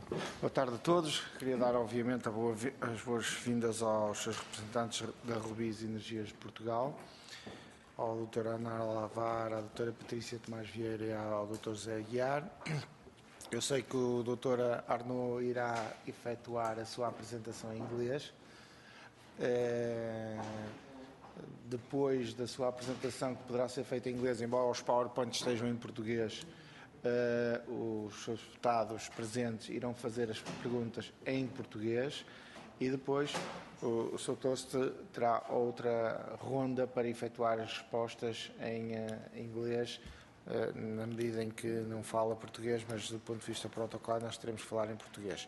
Boa tarde a todos. Queria dar, obviamente, as boas-vindas aos seus representantes da Rubis Energias de Portugal, ao Dr. Ana Lavar, à Dra. Patrícia Tomás Vieira e ao Dr. José Aguiar. Eu sei que o Dr. Arnaud irá efetuar a sua apresentação em inglês. Depois da sua apresentação, que poderá ser feita em inglês, embora os PowerPoints estejam em português, os seus deputados presentes irão fazer as perguntas em português e depois o Sr. Toste terá outra ronda para efetuar as respostas em inglês, na medida em que não fala português, mas do ponto de vista protocolar nós teremos que falar em português.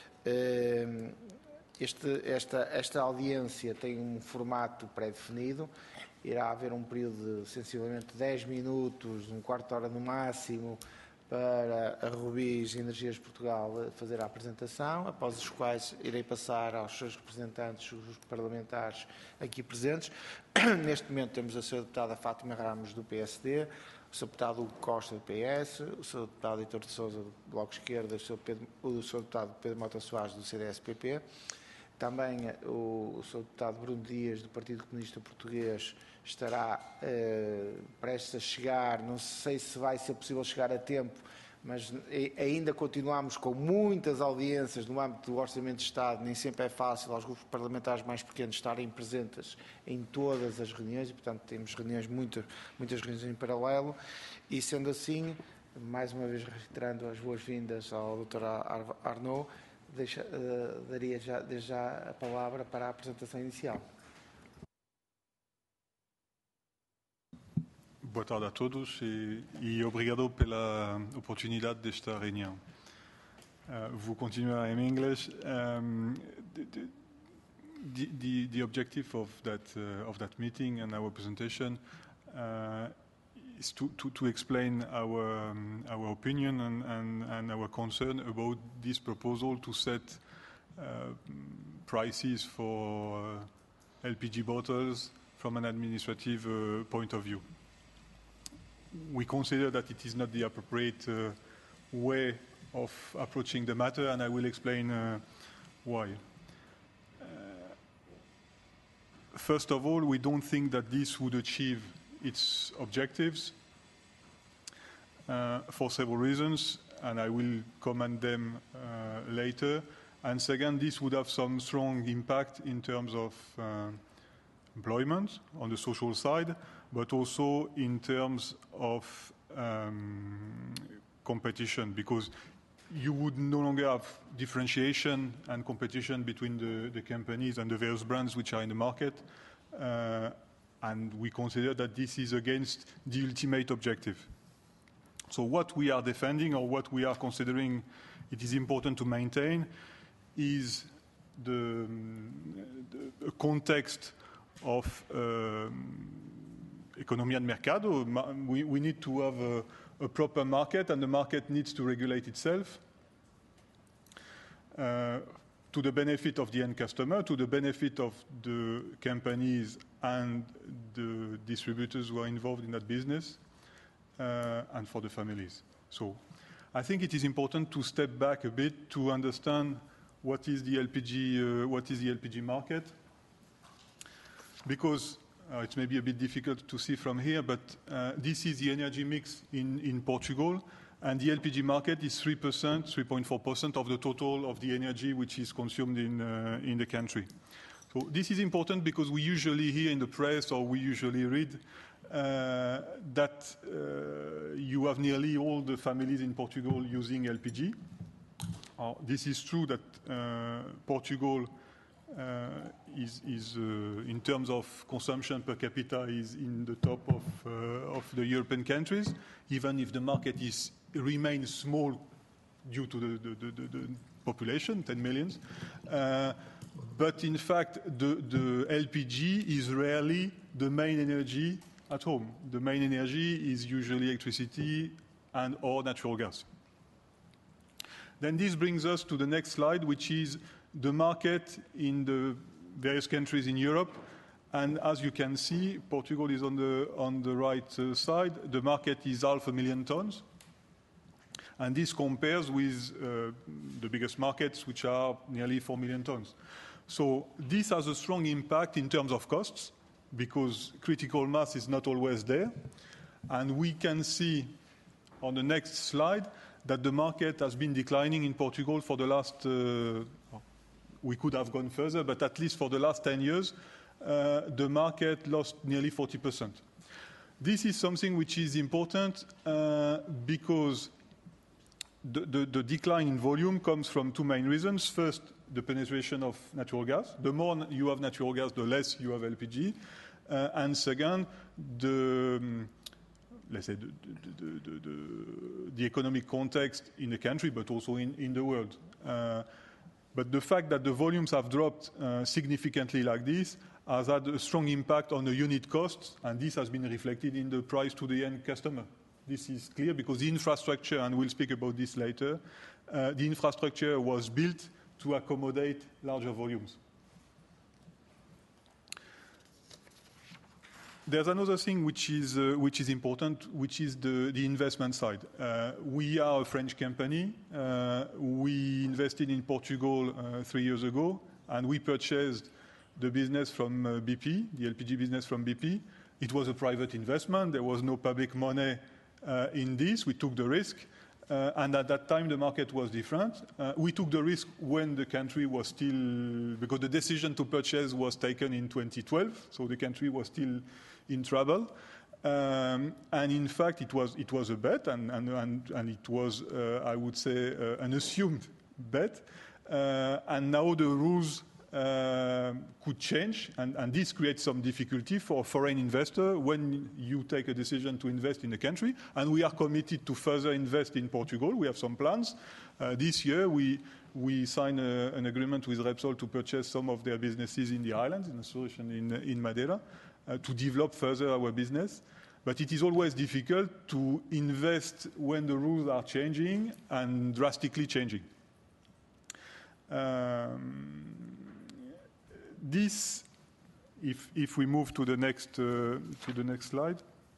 Esta audiência tem um formato pré-definido. Irá haver um período de sensivelmente 10 minutos, um quarto de hora no máximo, para a Rubis Energias de Portugal fazer a apresentação, após os quais irei passar aos seus representantes, os parlamentares aqui presentes. Neste momento temos a Sra. Deputada Fátima Ramos, do PSD, o Sr. Deputado Hugo Costa, do PS, o Sr. Deputado Heitor de Sousa, do Bloco de Esquerda, o Sr. Deputado Pedro Mota Soares, do CDS-PP. Também o Sr. Deputado Bruno Dias, do Partido Comunista Português, estará prestes a chegar. Não sei se vai ser possível chegar a tempo, mas ainda continuamos com muitas audiências no âmbito do Orçamento de Estado. Nem sempre é fácil aos grupos parlamentares mais pequenos estarem presentes em todas as reuniões e, portanto, temos reuniões, muitas reuniões em paralelo. E, sendo assim, mais uma vez reiterando as boas-vindas ao Dr. Arnaud, daria desde já a palavra para a apresentação inicial. Boa tarde a todos e obrigado pela oportunidade desta reunião. Vou continuar em inglês. The objective of that meeting and our presentation is to explain our opinion and our concern about this proposal to set prices for LPG bottles from an administrative point of view. We consider that it is not the appropriate way of approaching the matter, and I will explain why. First of all, we don't think that this would achieve its objectives for several reasons, and I will comment them later. And second, this would have some strong impact in terms of employment on the social side, but also in terms of competition, because you would no longer have differentiation and competition between the companies and the various brands which are in the market. And we consider that this is against the ultimate objective. So what we are defending, or what we are considering it is important to maintain, is the context of economia de mercado. We need to have a proper market, and the market needs to regulate itself to the benefit of the end customer, to the benefit of the companies and the distributors who are involved in that business, and for the families. So I think it is important to step back a bit to understand what is the LPG market, because it may be a bit difficult to see from here, but this is the energy mix in Portugal, and the LPG market is 3.4% of the total of the energy which is consumed in the country. So this is important because we usually hear in the press, or we usually read that you have nearly all the families in Portugal using LPG. This is true that Portugal is in terms of consumption per capita is in the top of the European countries, even if the market remains small due to the population, 10 million. But in fact, the LPG is rarely the main energy at home. The main energy is usually electricity and or natural gas. Then this brings us to the next slide, which is the market in the various countries in Europe. And as you can see, Portugal is on the right side. The market is 500,000 tons. And this compares with the biggest markets, which are nearly 4 million tons. So this has a strong impact in terms of costs, because critical mass is not always there. And we can see on the next slide that the market has been declining in Portugal for the last, we could have gone further, but at least for the last 10 years, the market lost nearly 40%. This is something which is important because the decline in volume comes from two main reasons. First, the penetration of natural gas. The more you have natural gas, the less you have LPG. And second, let's say the economic context in the country, but also in the world. But the fact that the volumes have dropped significantly like this has had a strong impact on the unit costs, and this has been reflected in the price to the end customer. This is clear because the infrastructure, and we'll speak about this later, the infrastructure was built to accommodate larger volumes. There's another thing which is important, which is the investment side. We are a French company. We invested in Portugal 3 years ago, and we purchased the business from BP, the LPG business from BP. It was a private investment. There was no public money in this. We took the risk. And at that time, the market was different. We took the risk when the country was still, because the decision to purchase was taken in 2012, so the country was still in trouble. And in fact, it was a bet, and it was, I would say, an assumed bet. And now the rules could change, and this creates some difficulty for a foreign investor when you take a decision to invest in a country. And we are committed to further invest in Portugal. We have some plans. This year, we signed an agreement with Repsol to purchase some of their businesses in the islands, in a solution in Madeira, to develop further our business. But it is always difficult to invest when the rules are changing and drastically changing. This, if we move to the next slide.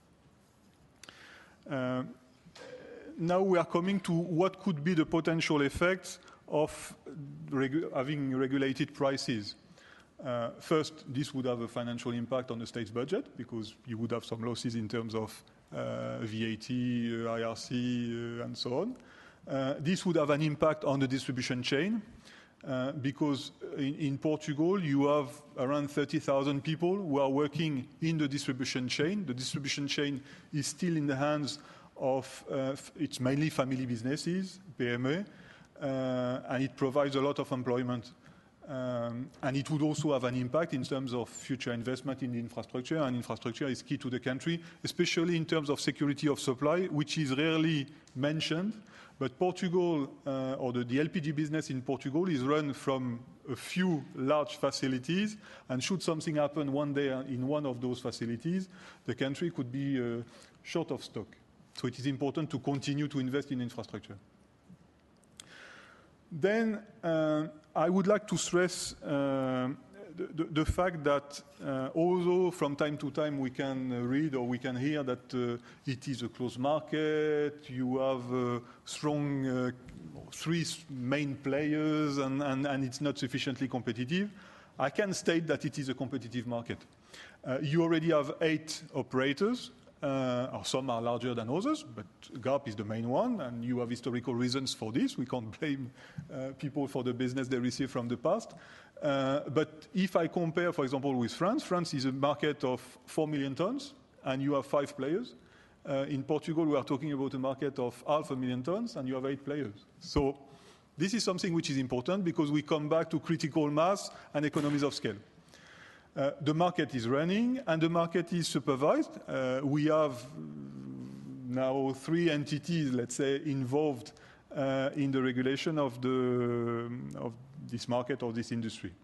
Now we are coming to what could be the potential effects of having regulated prices. First, this would have a financial impact on the state's budget because you would have some losses in terms of VAT, IRC, and so on. This would have an impact on the distribution chain. Because in Portugal, you have around 30,000 people who are working in the distribution chain. The distribution chain is still in the hands of, it's mainly family businesses, PME, and it provides a lot of employment. And it would also have an impact in terms of future investment in the infrastructure, and infrastructure is key to the country, especially in terms of security of supply, which is rarely mentioned. But Portugal, or the LPG business in Portugal, is run from a few large facilities, and should something happen one day in one of those facilities, the country could be short of stock. So it is important to continue to invest in infrastructure. Then I would like to stress the fact that although from time to time we can read or we can hear that it is a closed market, you have strong three main players and it's not sufficiently competitive, I can state that it is a competitive market. You already have 8 operators. Or some are larger than others, but GAP is the main one, and you have historical reasons for this. We can't blame people for the business they received from the past. But if I compare, for example, with France, France is a market of 4 million tons, and you have 5 players. In Portugal, we are talking about a market of 500,000 tons, and you have 8 players. So this is something which is important because we come back to critical mass and economies of scale. The market is running and the market is supervised. We have now 3 entities, let's say, involved in the regulation of this market or this industry.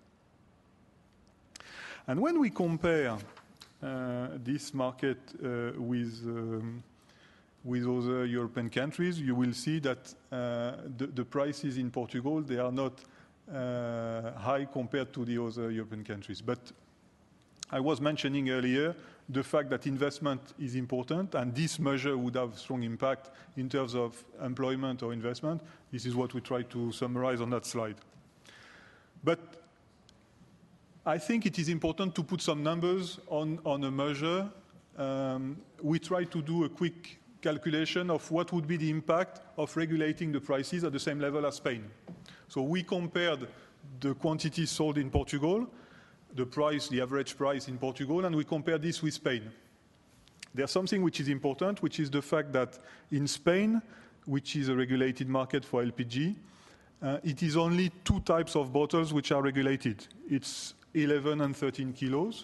And when we compare this market with other European countries, you will see that the prices in Portugal, they are not high compared to the other European countries. But I was mentioning earlier the fact that investment is important, and this measure would have strong impact in terms of employment or investment. This is what we try to summarize on that slide. But I think it is important to put some numbers on a measure. We try to do a quick calculation of what would be the impact of regulating the prices at the same level as Spain. So we compared the quantities sold in Portugal, the price, the average price in Portugal, and we compare this with Spain. There's something which is important, which is the fact that in Spain, which is a regulated market for LPG, it is only two types of bottles which are regulated. It's 11 and 13 kilos.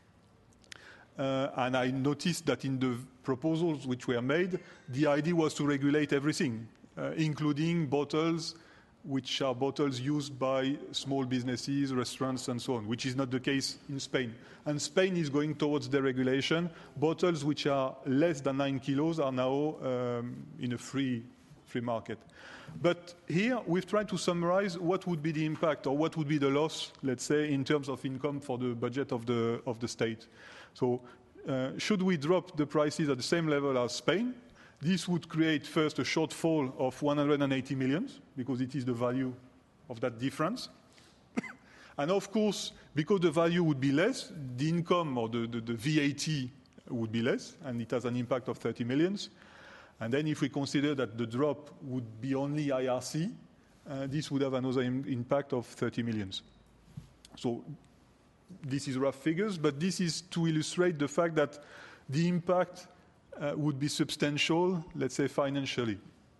And I noticed that in the proposals which were made, the idea was to regulate everything, including bottles which are bottles used by small businesses, restaurants, and so on, which is not the case in Spain. And Spain is going towards deregulation. Bottles which are less than 9 kilos are now in a free market. But here we've tried to summarize what would be the impact or what would be the loss, let's say, in terms of income for the budget of the state. So should we drop the prices at the same level as Spain? This would create first a shortfall of 180 million, because it is the value of that difference. And of course, because the value would be less, the income or the VAT would be less, and it has an impact of 30 million. And then if we consider that the drop would be only IRC, this would have another impact of 30 million. So this is rough figures, but this is to illustrate the fact that the impact would be substantial, let's say, financially.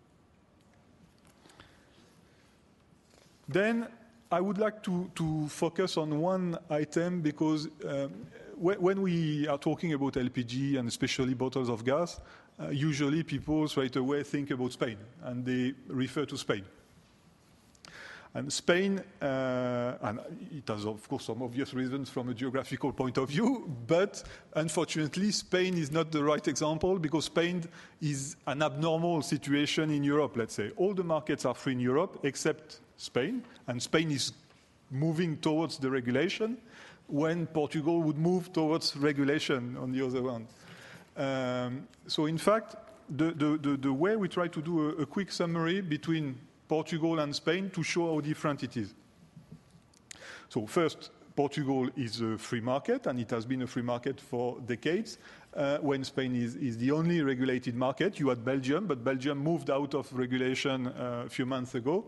Then I would like to focus on one item, because when we are talking about LPG and especially bottles of gas, usually people straight away think about Spain, and they refer to Spain. And Spain, and it has, of course, some obvious reasons from a geographical point of view, but unfortunately, Spain is not the right example, because Spain is an abnormal situation in Europe, let's say. All the markets are free in Europe except Spain, and Spain is moving towards the regulation when Portugal would move towards regulation on the other one. So in fact, the way we try to do a quick summary between Portugal and Spain to show how different it is. So first, Portugal is a free market, and it has been a free market for decades, when Spain is the only regulated market. You had Belgium, but Belgium moved out of regulation a few months ago.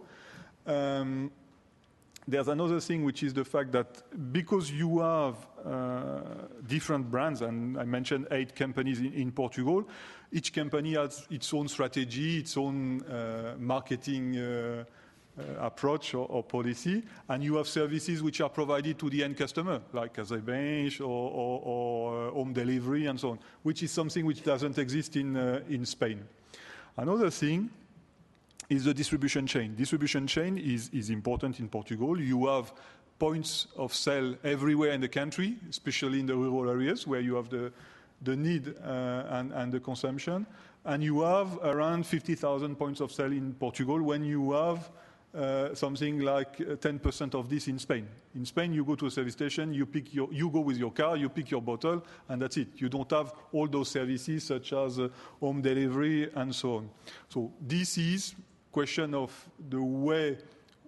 There's another thing, which is the fact that because you have different brands, and I mentioned 8 companies in Portugal, each company has its own strategy, its own marketing approach or policy, and you have services which are provided to the end customer, like as a bench or home delivery and so on, which is something which doesn't exist in Spain. Another thing is the distribution chain. Distribution chain is important in Portugal. You have points of sale everywhere in the country, especially in the rural areas where you have the need and the consumption. And you have around 50,000 points of sale in Portugal, when you have something like 10% of this in Spain. In Spain, you go to a service station, you go with your car, you pick your bottle, and that's it. You don't have all those services such as home delivery and so on. So this is question of the way.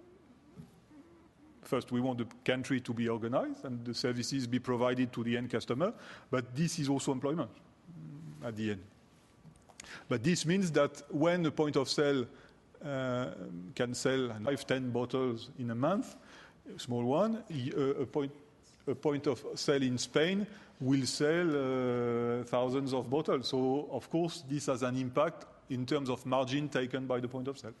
First, we want the country to be organized and the services be provided to the end customer, but this is also employment at the end. But this means that when a point of sale can sell 5-10 bottles in a month, a small one, a point of sale in Spain will sell thousands of bottles. So, of course, this has an impact in terms of margin taken by the point of sale.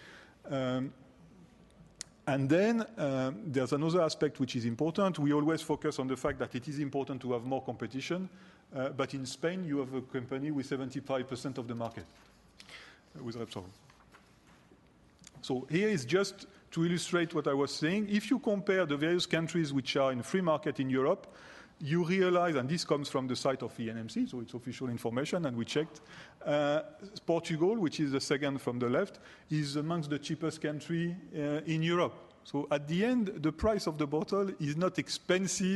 And then there's another aspect which is important. We always focus on the fact that it is important to have more competition, but in Spain you have a company with 75% of the market, with Repsol. So here is just to illustrate what I was saying. If you compare the various countries which are in free market in Europe, you realize, and this comes from the site of ENMC, so it's official information, and we checked, Portugal, which is the second from the left, is amongst the cheapest country in Europe. So at the end, the price of the bottle is not expensive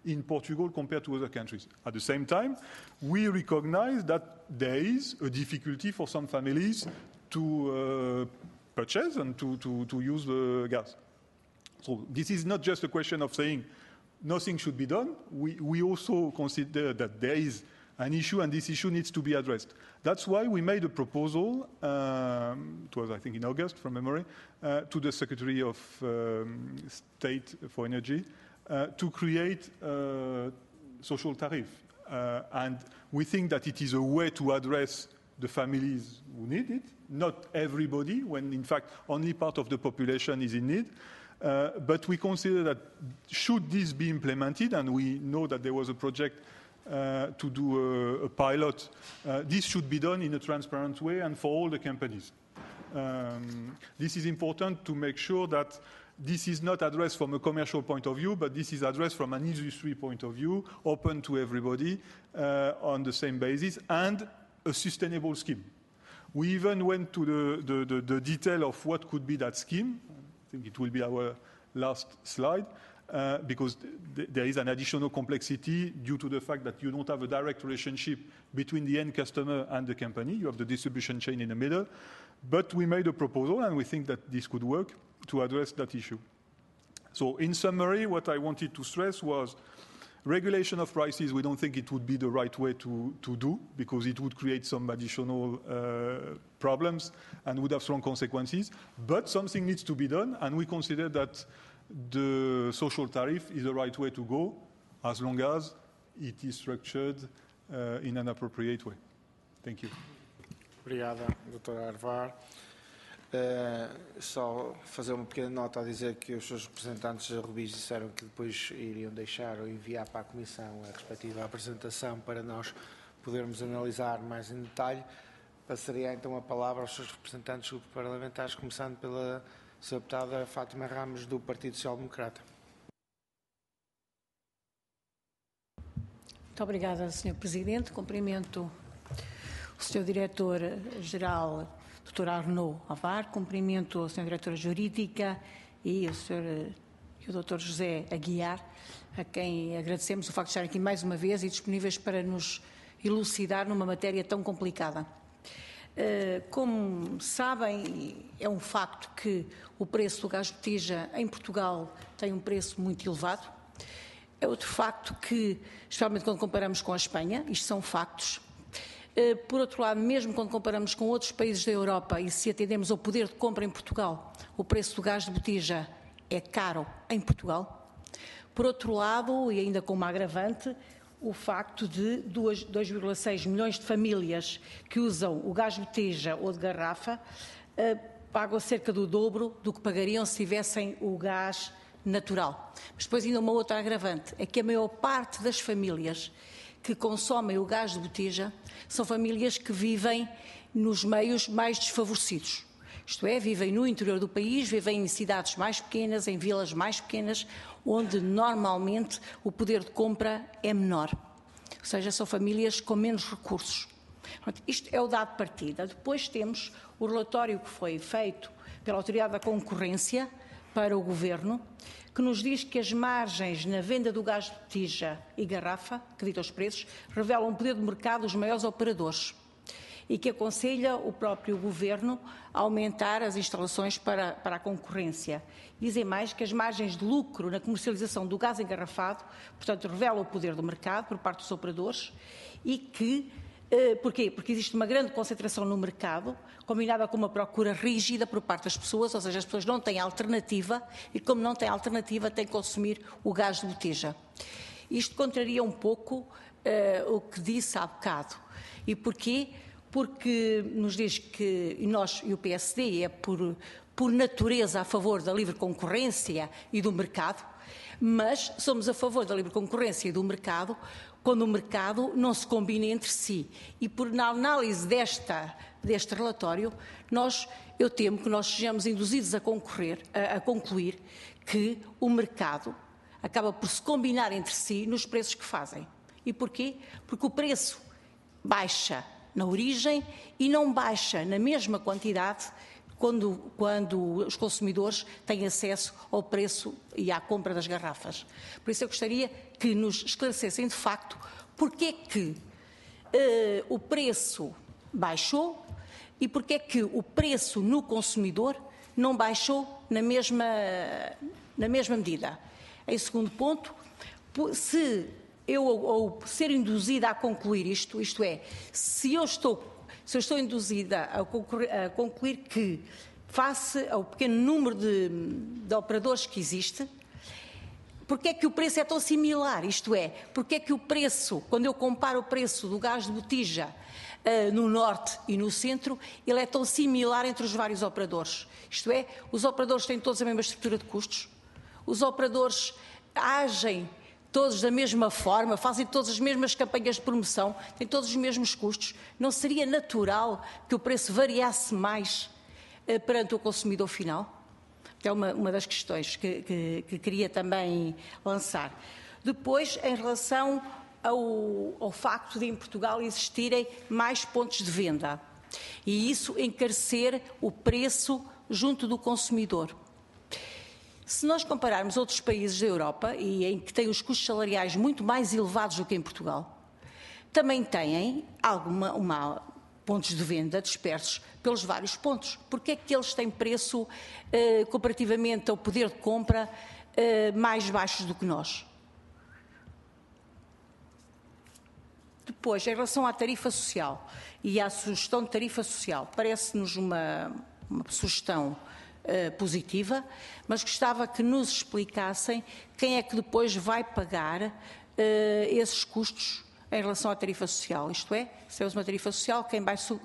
in Portugal compared to other countries. At the same time, we recognize that there is a difficulty for some families to purchase and to use the gas. So this is not just a question of saying nothing should be done. We also consider that there is an issue, and this issue needs to be addressed. That's why we made a proposal, it was, I think, in August, from memory, to the Secretary of State for Energy to create a social tariff. And we think that it is a way to address the families who need it, not everybody, when in fact only part of the population is in need. But we consider that should this be implemented, and we know that there was a project to do a pilot, this should be done in a transparent way and for all the companies. This is important to make sure that this is not addressed from a commercial point of view, but this is addressed from an industry point of view, open to everybody on the same basis, and a sustainable scheme. We even went to the detail of what could be that scheme. I think it will be our last slide. Because there is an additional complexity due to the fact that you don't have a direct relationship between the end customer and the company. You have the distribution chain in the middle. But we made a proposal, and we think that this could work to address that issue. So in summary, what I wanted to stress was regulation of prices. We don't think it would be the right way to do, because it would create some additional problems and would have strong consequences. But something needs to be done, and we consider that the social tariff is the right way to go, as long as it is structured in an appropriate way. Thank you. Obrigado, Dr. Arvar. Só fazer uma pequena nota a dizer que os seus representantes da Rubis disseram que depois iriam deixar ou enviar para a Comissão a respectiva apresentação para nós podermos analisar mais em detalhe. Passaria então a palavra aos seus representantes dos grupos parlamentares, começando pela Sra. Deputada Fátima Ramos, do Partido Social Democrata. Muito obrigada, Sr. Presidente. Cumprimento o Sr. Diretor-Geral, Dr. Arnaud Avar, cumprimento a Sra. Diretora Jurídica e o Dr. José Aguiar, a quem agradecemos o facto de estarem aqui mais uma vez e disponíveis para nos elucidar numa matéria tão complicada. Como sabem, é um facto que o preço do gás botija em Portugal tem um preço muito elevado. É outro facto que, especialmente quando comparamos com a Espanha, isto são factos. Por outro lado, mesmo quando comparamos com outros países da Europa e se atendemos ao poder de compra em Portugal, o preço do gás de botija é caro em Portugal. Por outro lado, e ainda com uma agravante, o facto de 2,6 milhões de famílias que usam o gás botija ou de garrafa pagam cerca do dobro do que pagariam se tivessem o gás natural. Mas depois ainda uma outra agravante, é que a maior parte das famílias que consomem o gás de botija são famílias que vivem nos meios mais desfavorecidos. Isto é, vivem no interior do país, vivem em cidades mais pequenas, em vilas mais pequenas, onde normalmente o poder de compra é menor. Ou seja, são famílias com menos recursos. Isto é o dado de partida. Depois temos o relatório que foi feito pela Autoridade da Concorrência para o Governo, que nos diz que as margens na venda do gás de botija e garrafa, que dita os preços, revelam o poder de mercado dos maiores operadores e que aconselha o próprio Governo a aumentar as instalações para a concorrência. Dizem mais que as margens de lucro na comercialização do gás engarrafado, portanto, revelam o poder do mercado por parte dos operadores e que, porquê? Porque existe uma grande concentração no mercado, combinada com uma procura rígida por parte das pessoas, ou seja, as pessoas não têm alternativa e, como não têm alternativa, têm que consumir o gás de botija. Isto contraria um pouco o que disse há bocado. E porquê? Porque nos diz que nós e o PSD é por natureza a favor da livre concorrência e do mercado, mas somos a favor da livre concorrência e do mercado quando o mercado não se combina entre si. E na análise deste relatório, eu temo que nós sejamos induzidos a concluir que o mercado acaba por se combinar entre si nos preços que fazem. E porquê? Porque o preço baixa na origem e não baixa na mesma quantidade quando os consumidores têm acesso ao preço e à compra das garrafas. Por isso eu gostaria que nos esclarecessem de facto porque é que o preço baixou e porque é que o preço no consumidor não baixou na mesma medida. Em segundo ponto, se eu ao ser induzida a concluir isto é, se eu estou induzida a concluir que, face ao pequeno número de operadores que existe, porque é que o preço é tão similar? Isto é, porque é que o preço, quando eu comparo o preço do gás de botija no norte e no centro, ele é tão similar entre os vários operadores? Isto é, os operadores têm todos a mesma estrutura de custos? Os operadores agem todos da mesma forma, fazem todas as mesmas campanhas de promoção, têm todos os mesmos custos? Não seria natural que o preço variasse mais perante o consumidor final? É uma das questões que queria também lançar. Depois, em relação ao facto de em Portugal existirem mais pontos de venda e isso encarecer o preço junto do consumidor. Se nós compararmos outros países da Europa, e em que têm os custos salariais muito mais elevados do que em Portugal, também têm pontos de venda dispersos pelos vários pontos. Porque é que eles têm preço, comparativamente ao poder de compra, mais baixos do que nós? Depois, em relação à tarifa social e à sugestão de tarifa social, parece-nos uma sugestão positiva, mas gostava que nos explicassem quem é que depois vai pagar esses custos em relação à tarifa social. Isto é, se temos uma tarifa social, quem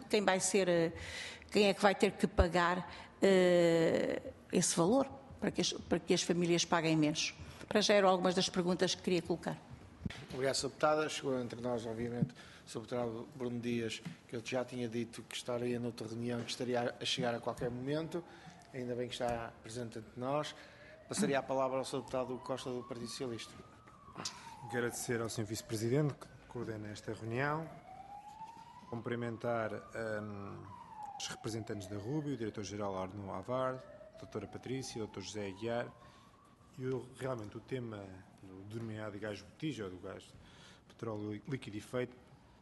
é que vai ter que pagar esse valor para que as famílias paguem menos? Para já eram algumas das perguntas que queria colocar. Obrigado, Sra. Deputada. Chegou entre nós, obviamente, o Sr. Deputado Bruno Dias, que ele já tinha dito que estaria noutra reunião, que estaria a chegar a qualquer momento. Ainda bem que está presente entre nós. Passaria a palavra ao Sr. Deputado Costa, do Partido Socialista. Quero agradecer ao Sr. Vice-Presidente que coordena esta reunião, cumprimentar os representantes da Rubio, o Diretor-Geral Arnaud Havard, a Doutora Patrícia, o Dr. José Aguiar. Realmente o tema do denominado gás de botija, ou do gás de petróleo líquido e feito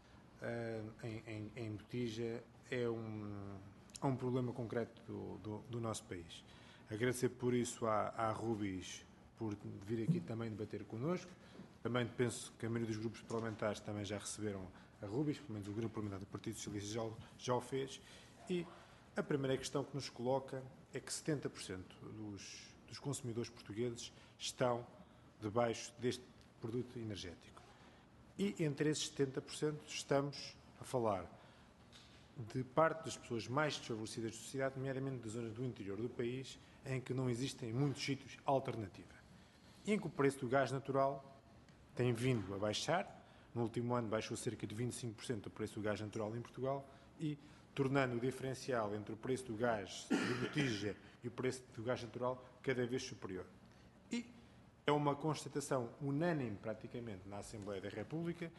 em botija, é um problema concreto do nosso país. Agradecer por isso à Rubis por vir aqui também debater connosco. Também penso que a maioria dos grupos parlamentares também já receberam a Rubis, pelo menos o Grupo Parlamentar do Partido Socialista já o fez. E a primeira questão que nos coloca é que 70% dos consumidores portugueses estão debaixo deste produto energético. E entre esses 70% estamos a falar de parte das pessoas mais desfavorecidas da sociedade, nomeadamente das zonas do interior do país, em que não existem muitos sítios alternativa. E em que o preço do gás natural tem vindo a baixar. No último ano baixou cerca de 25% o preço do gás natural em Portugal e tornando o diferencial entre o preço do gás de botija e o preço do gás natural cada vez superior. E é uma constatação unânime, praticamente, na Assembleia da República,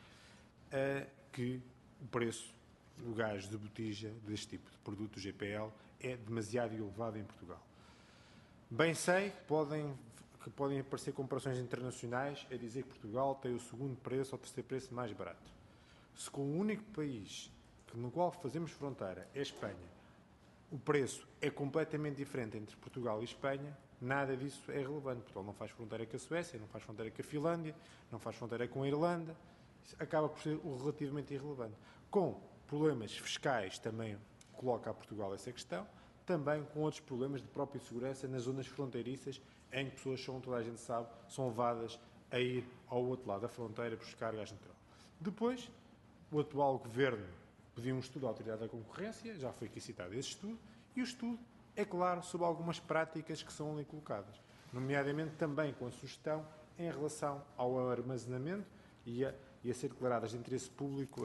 que o preço do gás de botija deste tipo de produto, GPL, é demasiado elevado em Portugal. Bem sei que podem aparecer comparações internacionais a dizer que Portugal tem o segundo preço ou o terceiro preço mais barato. Se com o único país no qual fazemos fronteira é Espanha, o preço é completamente diferente entre Portugal e Espanha, nada disso é relevante. Portugal não faz fronteira com a Suécia, não faz fronteira com a Finlândia, não faz fronteira com a Irlanda, isso acaba por ser relativamente irrelevante. Com problemas fiscais também coloca a Portugal essa questão, também com outros problemas de própria segurança nas zonas fronteiriças, em que pessoas, toda a gente sabe, são levadas a ir ao outro lado da fronteira buscar gás natural. Depois, o atual governo pediu um estudo à Autoridade da Concorrência, já foi aqui citado esse estudo, e o estudo é claro sobre algumas práticas que são ali colocadas, nomeadamente também com a sugestão em relação ao armazenamento e a ser declaradas de interesse público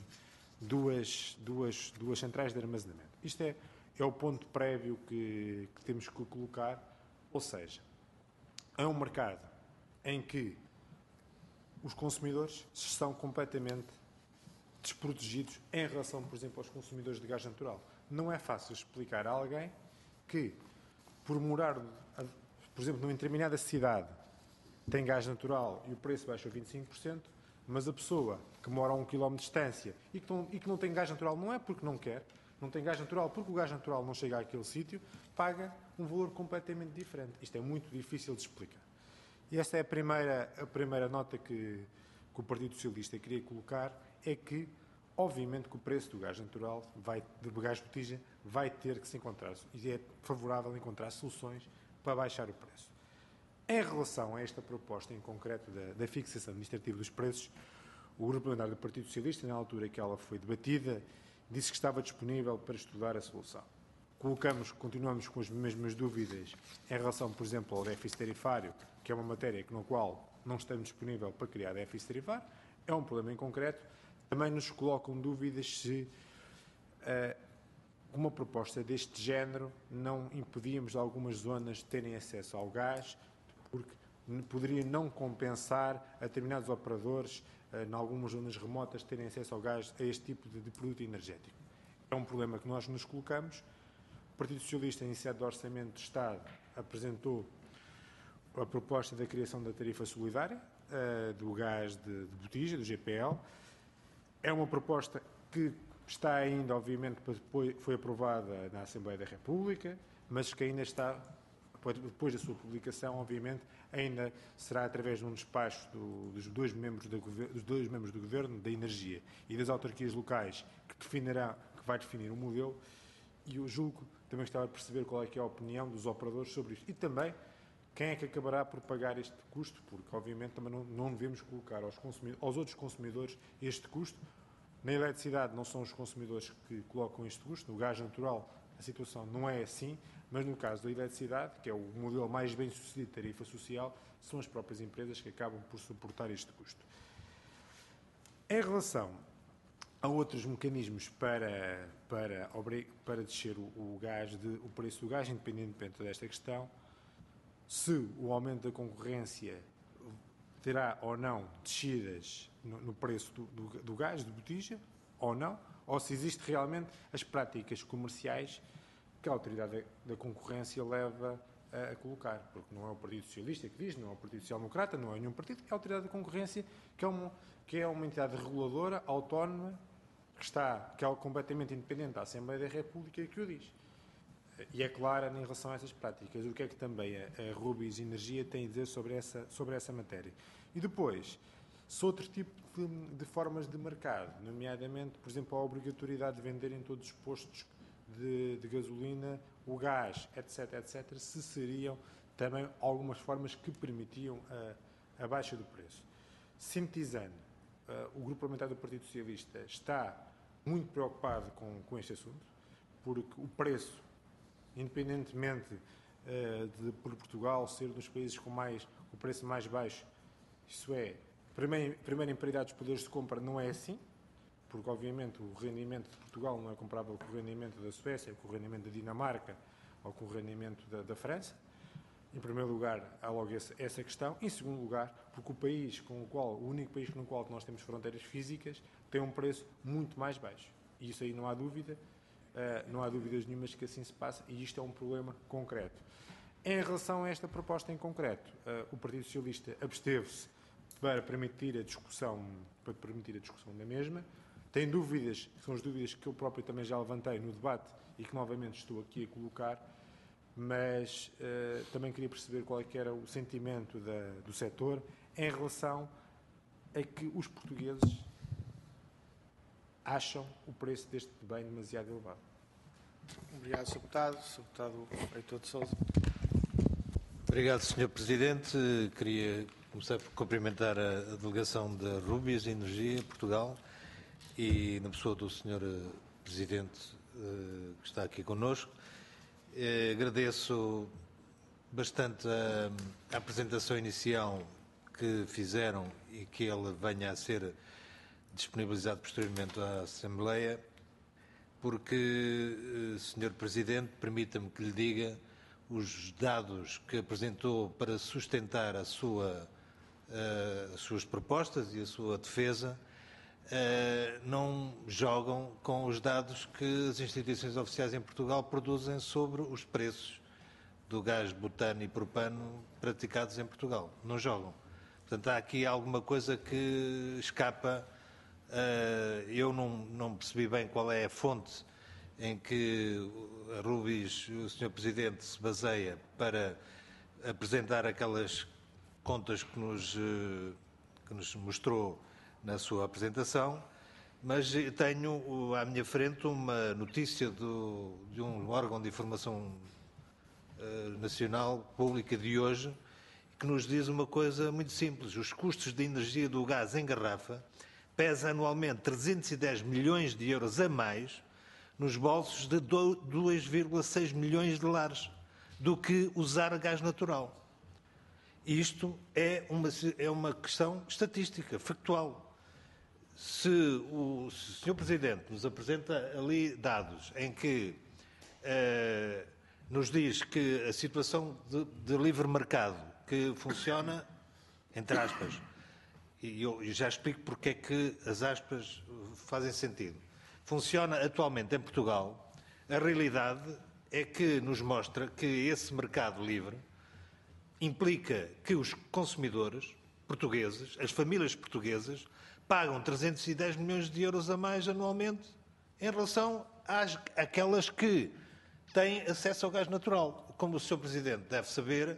duas centrais de armazenamento. Isto é o ponto prévio que temos que colocar, ou seja, é um mercado em que os consumidores estão completamente desprotegidos em relação, por exemplo, aos consumidores de gás natural. Não é fácil explicar a alguém que, por exemplo, numa determinada cidade, tem gás natural e o preço baixou 25%, mas a pessoa que mora a 1 km de distância e que não tem gás natural, não é porque não quer, não tem gás natural porque o gás natural não chega àquele sítio, paga um valor completamente diferente. Isto é muito difícil de explicar. E esta é a primeira nota que o Partido Socialista queria colocar, é que, obviamente, que o preço do gás natural, do gás botija, vai ter que se encontrar, e é favorável encontrar soluções para baixar o preço. Em relação a esta proposta em concreto da fixação administrativa dos preços, o Grupo Parlamentar do Partido Socialista, na altura que ela foi debatida, disse que estava disponível para estudar a solução. Continuamos com as mesmas dúvidas em relação, por exemplo, ao déficit tarifário, que é uma matéria na qual não estamos disponível para criar déficit tarifário, é um problema em concreto. Também nos colocam dúvidas se uma proposta deste género não impedíamos de algumas zonas terem acesso ao gás, porque poderia não compensar a determinados operadores, em algumas zonas remotas, terem acesso ao gás a este tipo de produto energético. É um problema que nós nos colocamos. O Partido Socialista, em sede de Orçamento do Estado, apresentou a proposta da criação da tarifa solidária do gás de botija, do GPL. É uma proposta que está ainda, obviamente, foi aprovada na Assembleia da República, mas que ainda está, depois da sua publicação, obviamente, ainda será através de um despacho dos dois membros do Governo da Energia e das autarquias locais que vai definir um modelo, e eu julgo, também gostava de perceber qual é que é a opinião dos operadores sobre isto. E também, quem é que acabará por pagar este custo, porque, obviamente, também não devemos colocar aos outros consumidores este custo. Na eletricidade não são os consumidores que colocam este custo, no gás natural a situação não é assim, mas no caso da eletricidade, que é o modelo mais bem sucedido de tarifa social, são as próprias empresas que acabam por suportar este custo. Em relação a outros mecanismos para descer o preço do gás, independentemente desta questão, se o aumento da concorrência terá ou não descidas no preço do gás de botija, ou não, ou se existe realmente as práticas comerciais que a Autoridade da Concorrência leva a colocar, porque não é o Partido Socialista que diz, não é o Partido Social Democrata, não é nenhum partido, é a Autoridade da Concorrência, que é uma entidade reguladora, autónoma, que é completamente independente da Assembleia da República, que o diz. E é clara em relação a essas práticas. O que é que também a Rubis Energia tem a dizer sobre essa matéria? E depois, se outro tipo de formas de mercado, nomeadamente, por exemplo, a obrigatoriedade de vender em todos os postos de gasolina o gás, etc., se seriam também algumas formas que permitiam a baixa do preço. Sintetizando, o Grupo Parlamentar do Partido Socialista está muito preocupado com este assunto, porque o preço, independentemente por Portugal ser um dos países com o preço mais baixo, isso é, primeiro em paridade dos poderes de compra não é assim, porque obviamente o rendimento de Portugal não é comparável com o rendimento da Suécia, com o rendimento da Dinamarca ou com o rendimento da França. Em primeiro lugar, há logo essa questão. Em segundo lugar, porque o único país no qual nós temos fronteiras físicas tem um preço muito mais baixo. E isso aí não há dúvida, não há dúvidas nenhumas que assim se passa, e isto é um problema concreto. Em relação a esta proposta em concreto, o Partido Socialista absteve-se para permitir a discussão da mesma. Tem dúvidas, que são as dúvidas que eu próprio também já levantei no debate e que novamente estou aqui a colocar, mas também queria perceber qual é que era o sentimento do setor em relação a que os portugueses acham o preço deste bem demasiado elevado. Obrigado, Sr. Deputado. Sr. Deputado Heitor de Sousa. Obrigado, Sr. Presidente. Queria começar por cumprimentar a delegação da Rubis Energia Portugal e na pessoa do Sr. Presidente que está aqui connosco. Agradeço bastante a apresentação inicial que fizeram e que ele venha a ser disponibilizado posteriormente à Assembleia, porque, Sr. Presidente, permita-me que lhe diga os dados que apresentou para sustentar as suas propostas e a sua defesa não jogam com os dados que as instituições oficiais em Portugal produzem sobre os preços do gás butano e propano praticados em Portugal. Não jogam. Portanto, há aqui alguma coisa que escapa. Eu não percebi bem qual é a fonte em que a Rubis, o Sr. Presidente, se baseia para apresentar aquelas contas que nos mostrou na sua apresentação, mas tenho à minha frente uma notícia de um órgão de informação nacional pública de hoje, que nos diz uma coisa muito simples: os custos de energia do gás em garrafa pesam anualmente 310 milhões de euros a mais nos bolsos de 2,6 milhões de lares do que usar gás natural. Isto é uma questão estatística, factual. Se o Sr. Presidente nos apresenta ali dados em que nos diz que a situação de livre mercado que funciona, entre aspas, e eu já explico porque é que as aspas fazem sentido, funciona atualmente em Portugal, a realidade é que nos mostra que esse mercado livre implica que os consumidores portugueses, as famílias portuguesas, pagam 310 milhões de euros a mais anualmente em relação àquelas que têm acesso ao gás natural. Como o Sr. Presidente deve saber,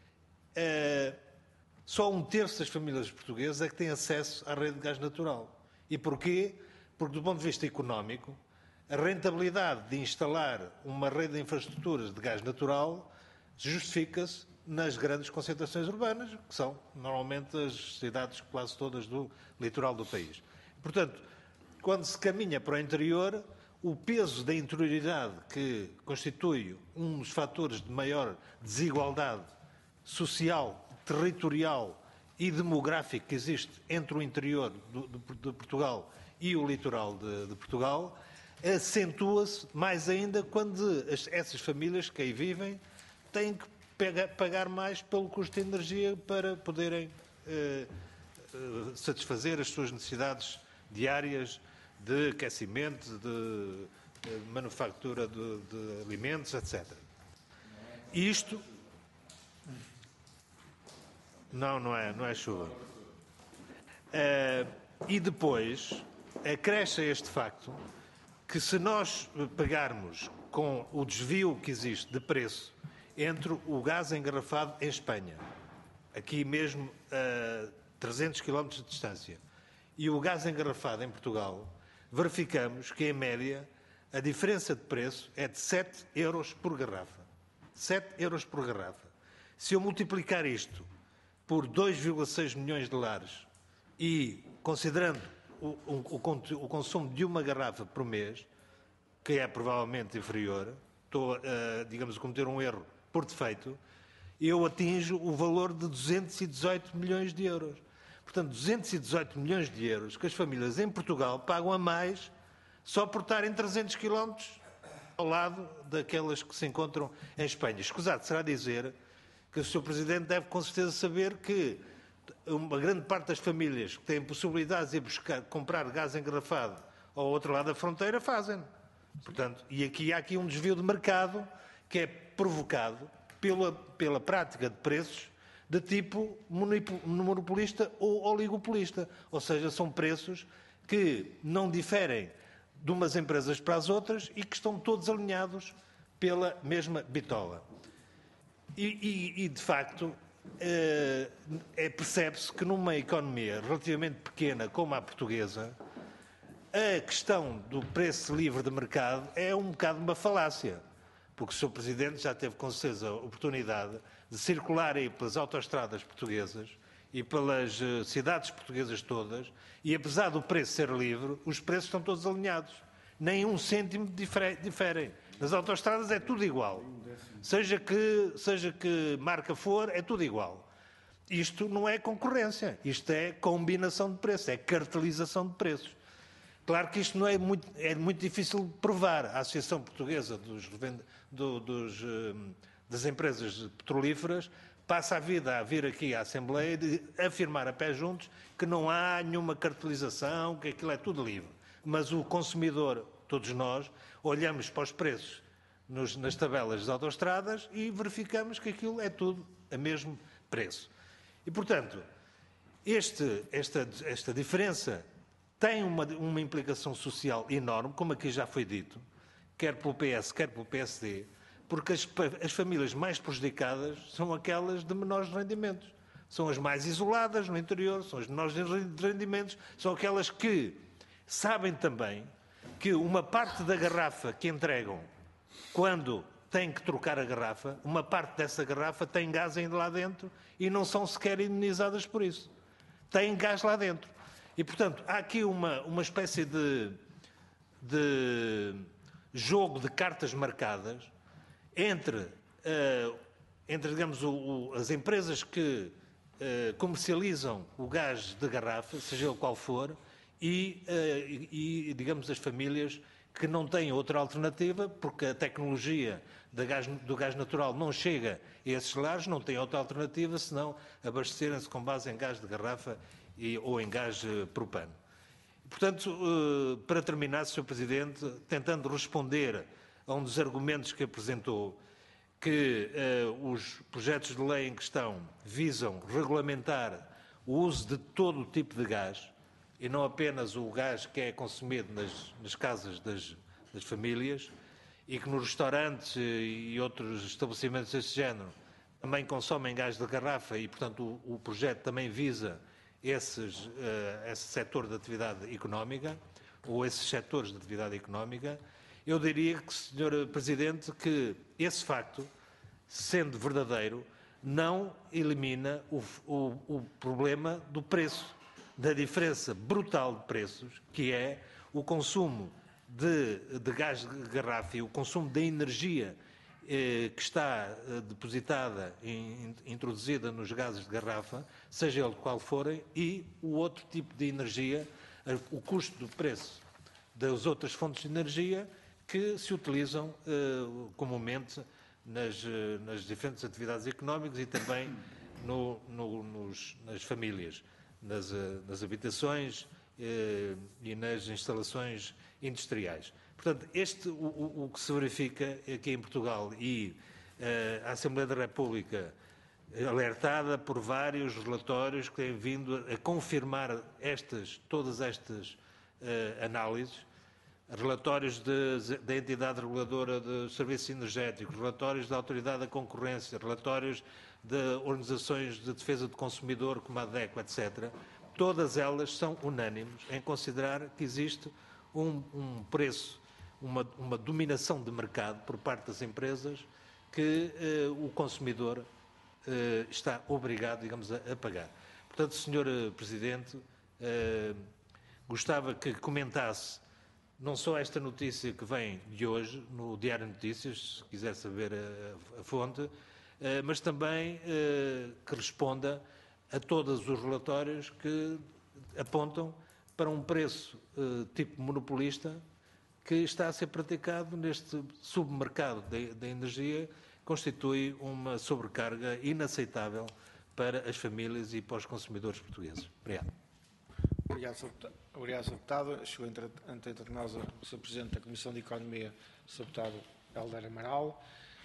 só 1/3 das famílias portuguesas é que têm acesso à rede de gás natural. E porquê? Porque, do ponto de vista económico, a rentabilidade de instalar uma rede de infraestruturas de gás natural justifica-se nas grandes concentrações urbanas, que são normalmente as cidades quase todas do litoral do país. Portanto, quando se caminha para o interior, o peso da interioridade, que constitui um dos fatores de maior desigualdade social, territorial e demográfico que existe entre o interior de Portugal e o litoral de Portugal, acentua-se mais ainda quando essas famílias que aí vivem têm que pagar mais pelo custo de energia para poderem satisfazer as suas necessidades diárias de aquecimento, de manufatura de alimentos, etc. Isto... Não é chuva. E depois acresce a este facto que, se nós pegarmos com o desvio que existe de preço entre o gás engarrafado em Espanha, aqui mesmo a 300 km de distância, e o gás engarrafado em Portugal, verificamos que, em média, a diferença de preço é de 7 euros por garrafa. 7 euros por garrafa. Se eu multiplicar isto por 2,6 milhões de lares e considerando o consumo de uma garrafa por mês, que é provavelmente inferior, estou a, digamos, a cometer um erro por defeito, eu atinjo o valor de 218 milhões de euros. Portanto, 218 milhões de euros que as famílias em Portugal pagam a mais só por estarem 300 km ao lado daquelas que se encontram em Espanha. Escusado será dizer que o Sr. Presidente deve com certeza saber que uma grande parte das famílias que têm possibilidades de comprar gás engarrafado ao outro lado da fronteira fazem. Portanto, e aqui há um desvio de mercado que é provocado pela prática de preços de tipo monopolista ou oligopolista. Ou seja, são preços que não diferem de umas empresas para as outras e que estão todos alinhados pela mesma bitola. E de facto, percebe-se que numa economia relativamente pequena como a portuguesa, a questão do preço livre de mercado é um bocado uma falácia, porque o Sr. Presidente já teve com certeza a oportunidade de circular aí pelas autoestradas portuguesas e pelas cidades portuguesas todas, e apesar do preço ser livre, os preços estão todos alinhados. Nem um cêntimo diferem. Nas autoestradas é tudo igual. Seja que marca for, é tudo igual. Isto não é concorrência, isto é combinação de preços, é cartelização de preços. Claro que isto não é muito difícil de provar. A Associação Portuguesa das empresas petrolíferas, passa a vida a vir aqui à Assembleia e afirmar a pé juntos que não há nenhuma cartelização, que aquilo é tudo livre. Mas o consumidor, todos nós, olhamos para os preços nas tabelas das autoestradas e verificamos que aquilo é tudo a mesmo preço. E, portanto, esta diferença tem uma implicação social enorme, como aqui já foi dito, quer pelo PS, quer pelo PSD, porque as famílias mais prejudicadas são aquelas de menores rendimentos. São as mais isoladas no interior, são as menores rendimentos, são aquelas que sabem também que uma parte da garrafa que entregam quando têm que trocar a garrafa, uma parte dessa garrafa tem gás ainda lá dentro e não são sequer indenizadas por isso. Têm gás lá dentro. E, portanto, há aqui uma espécie de jogo de cartas marcadas entre digamos, as empresas que comercializam o gás de garrafa, seja ele qual for, e, digamos, as famílias que não têm outra alternativa, porque a tecnologia do gás natural não chega a esses lares, não têm outra alternativa senão abastecerem-se com base em gás de garrafa ou em gás propano. Portanto, para terminar, Sr. Presidente, tentando responder a um dos argumentos que apresentou, que os projetos de lei em questão visam regulamentar o uso de todo o tipo de gás, e não apenas o gás que é consumido nas casas das famílias, e que nos restaurantes e outros estabelecimentos desse género também consomem gás de garrafa e, portanto, o projeto também visa esse setor de atividade económica, ou esses setores de atividade económica. Eu diria, Sr. Presidente, que esse facto, sendo verdadeiro, não elimina o problema do preço, da diferença brutal de preços, que é o consumo de gás de garrafa e o consumo de energia que está depositada, introduzida nos gases de garrafa, seja ele qual forem, e o outro tipo de energia, o custo do preço das outras fontes de energia que se utilizam comumente nas diferentes atividades económicas e também nas famílias, nas habitações e nas instalações industriais. Portanto, o que se verifica aqui em Portugal e a Assembleia da República, alertada por vários relatórios que têm vindo a confirmar todas estas análises, relatórios da entidade reguladora de serviços energéticos, relatórios da Autoridade da Concorrência, relatórios de organizações de defesa do consumidor, como a ADECO, etc., todas elas são unânimes em considerar que existe um preço, uma dominação de mercado por parte das empresas que o consumidor está obrigado, digamos, a pagar. Portanto, Sr. Presidente, gostava que comentasse não só esta notícia que vem de hoje no Diário de Notícias, se quiser saber a fonte, mas também que responda a todos os relatórios que apontam para um preço tipo monopolista que está a ser praticado neste submercado da energia, constitui uma sobrecarga inaceitável para as famílias e para os consumidores portugueses. Obrigado. Obrigado, Sr. Deputado. Chegou entre nós o Sr. Presidente da Comissão de Economia, Sr. Deputado Hélder Amaral,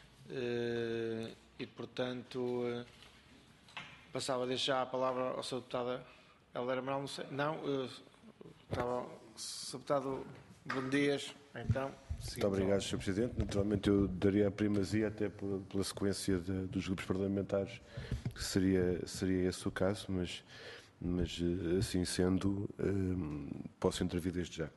e, portanto, passava a deixar a palavra ao Sr. Deputado Hélder Amaral. Não sei. Não, Sr. Deputado, bom dias. Então, muito obrigado, Sr. Presidente. Naturalmente, eu daria a primazia, até pela sequência dos grupos parlamentares, que seria esse o caso, mas assim sendo, posso intervir desde já.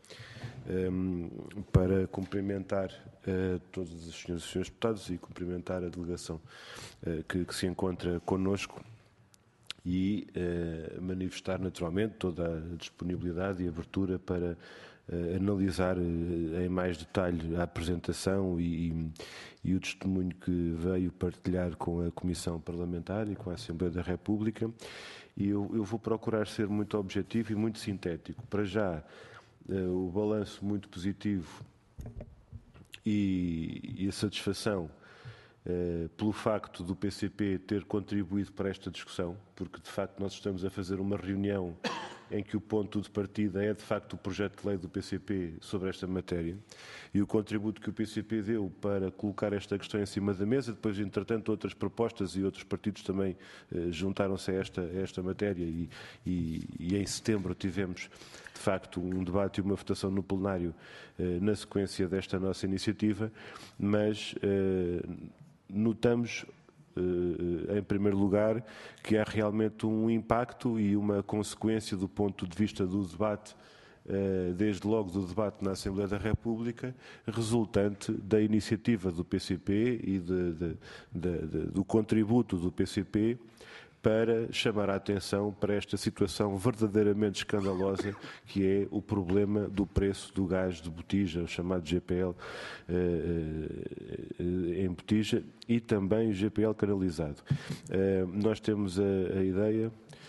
Para cumprimentar todos os senhores e senhores deputados e cumprimentar a delegação que se encontra connosco e manifestar naturalmente toda a disponibilidade e abertura para analisar em mais detalhe a apresentação e o testemunho que veio partilhar com a Comissão Parlamentar e com a Assembleia da República. E eu vou procurar ser muito objetivo e muito sintético. Para já, o balanço muito positivo e a satisfação pelo facto do PCP ter contribuído para esta discussão, porque de facto nós estamos a fazer uma reunião em que o ponto de partida é de facto o projeto de lei do PCP sobre esta matéria e o contributo que o PCP deu para colocar esta questão em cima da mesa. Depois, entretanto, outras propostas e outros partidos também juntaram-se a esta matéria e em setembro tivemos de facto um debate e uma votação no plenário na sequência desta nossa iniciativa, mas notamos, em primeiro lugar, que há realmente um impacto e uma consequência do ponto de vista do debate, desde logo do debate na Assembleia da República, resultante da iniciativa do PCP e do contributo do PCP para chamar a atenção para esta situação verdadeiramente escandalosa, que é o problema do preço do gás de botija, o chamado GPL em botija, e também o GPL canalizado. Nós temos a ideia,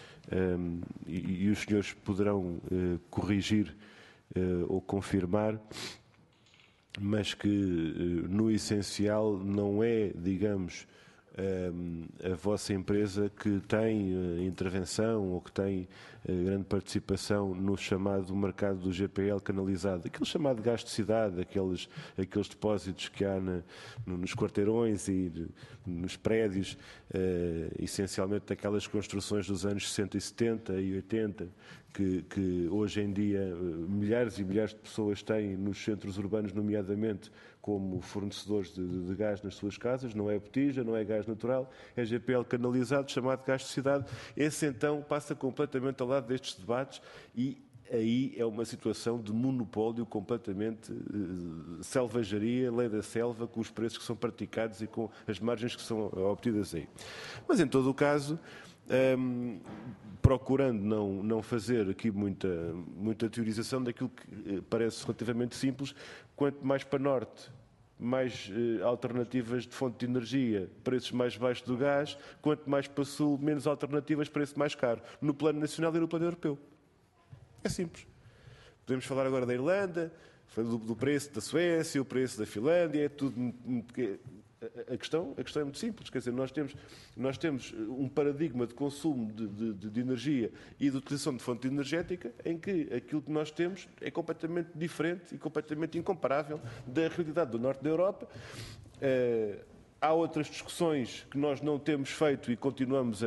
e os senhores poderão corrigir ou confirmar, mas que no essencial não é, digamos, a vossa empresa que tem intervenção ou que tem grande participação no chamado mercado do GPL canalizado, aquele chamado gás de cidade, aqueles depósitos que há nos quarteirões e nos prédios, essencialmente daquelas construções dos anos 60 e 70 e 80, que hoje em dia milhares e milhares de pessoas têm nos centros urbanos, nomeadamente como fornecedores de gás nas suas casas. Não é botija, não é gás natural, é GPL canalizado, chamado gás de cidade. Esse então passa completamente ao lado destes debates e aí é uma situação de monopólio completamente selvageria, lei da selva, com os preços que são praticados e com as margens que são obtidas aí. Mas em todo o caso, procurando não fazer aqui muita teorização daquilo que parece relativamente simples, quanto mais para norte, mais alternativas de fonte de energia, preços mais baixos do gás, quanto mais para sul, menos alternativas, preço mais caro, no plano nacional e no plano europeu. É simples. Podemos falar agora da Irlanda, do preço da Suécia, o preço da Finlândia, é tudo. A questão é muito simples, quer dizer, nós temos um paradigma de consumo de energia e de utilização de fonte energética em que aquilo que nós temos é completamente diferente e completamente incomparável da realidade do norte da Europa. Há outras discussões que nós não temos feito e continuamos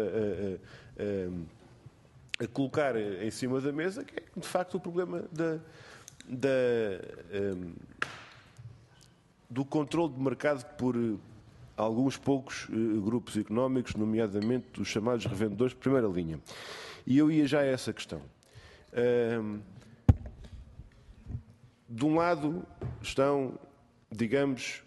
a colocar em cima da mesa, que é de facto o problema do controle de mercado por alguns poucos grupos económicos, nomeadamente os chamados revendedores de primeira linha. E eu ia já a essa questão. De um lado estão, digamos,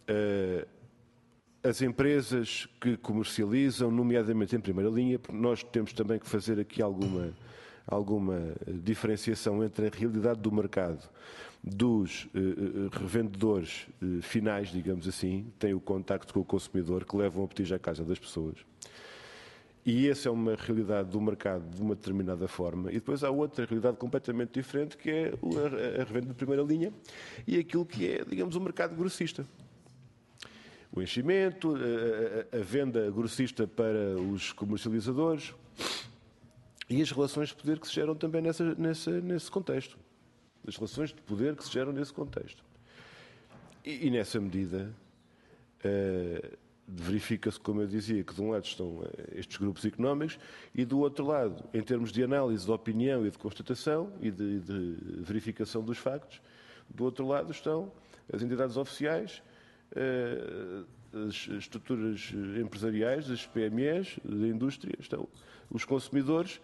as empresas que comercializam, nomeadamente em primeira linha, porque nós temos também que fazer aqui alguma diferenciação entre a realidade do mercado dos revendedores finais, digamos assim, têm o contacto com o consumidor, que levam a botija à casa das pessoas. E essa é uma realidade do mercado de uma determinada forma. E depois há outra realidade completamente diferente, que é a revenda de primeira linha e aquilo que é, digamos, o mercado grossista. O enchimento, a venda grossista para os comercializadores e as relações de poder que se geram também nesse contexto. As relações de poder que se geram nesse contexto. E nessa medida, verifica-se, como eu dizia, que de um lado estão estes grupos económicos e do outro lado, em termos de análise, de opinião e de constatação e de verificação dos factos, do outro lado estão as entidades oficiais, as estruturas empresariais, as PMEs, da indústria, estão os consumidores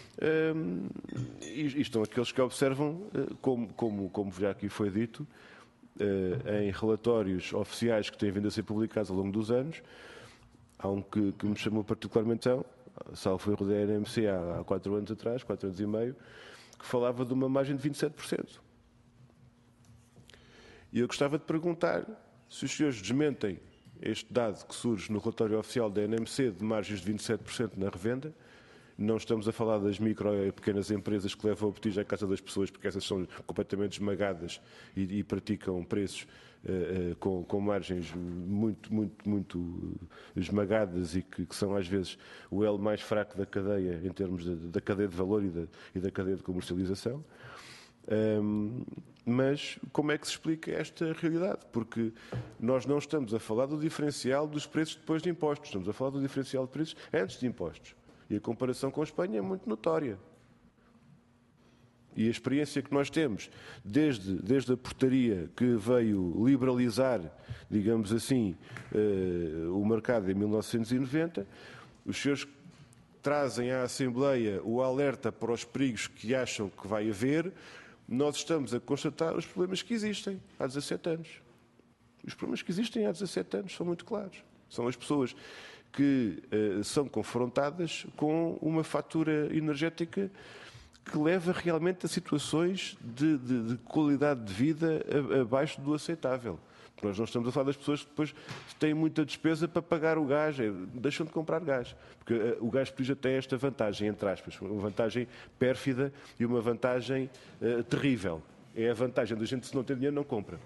e estão aqueles que observam, como já aqui foi dito, em relatórios oficiais que têm vindo a ser publicados ao longo dos anos. Há um que me chamou particularmente a atenção, salvo erro da NMC há 4 anos atrás, 4 anos e meio, que falava de uma margem de 27%. E eu gostava de perguntar se os senhores desmentem este dado que surge no relatório oficial da NMC de margens de 27% na revenda não estamos a falar das micro e pequenas empresas que levam a botija à casa das pessoas, porque essas são completamente esmagadas e praticam preços com margens muito esmagadas e que são às vezes o elo mais fraco da cadeia em termos da cadeia de valor e da cadeia de comercialização. Mas como é que se explica esta realidade? Porque nós não estamos a falar do diferencial dos preços depois de impostos, estamos a falar do diferencial de preços antes de impostos. E a comparação com a Espanha é muito notória. E a experiência que nós temos, desde a portaria que veio liberalizar, digamos assim, o mercado em 1990, os senhores trazem à Assembleia o alerta para os perigos que acham que vai haver. Nós estamos a constatar os problemas que existem há 17 anos. Os problemas que existem há 17 anos são muito claros. São as pessoas que são confrontadas com uma fatura energética que leva realmente a situações de qualidade de vida abaixo do aceitável. Nós não estamos a falar das pessoas que depois têm muita despesa para pagar o gás, deixam de comprar gás. Porque o gás já tem esta vantagem, entre aspas, uma vantagem pérfida e uma vantagem terrível. É a vantagem da gente, se não tem dinheiro, não compra.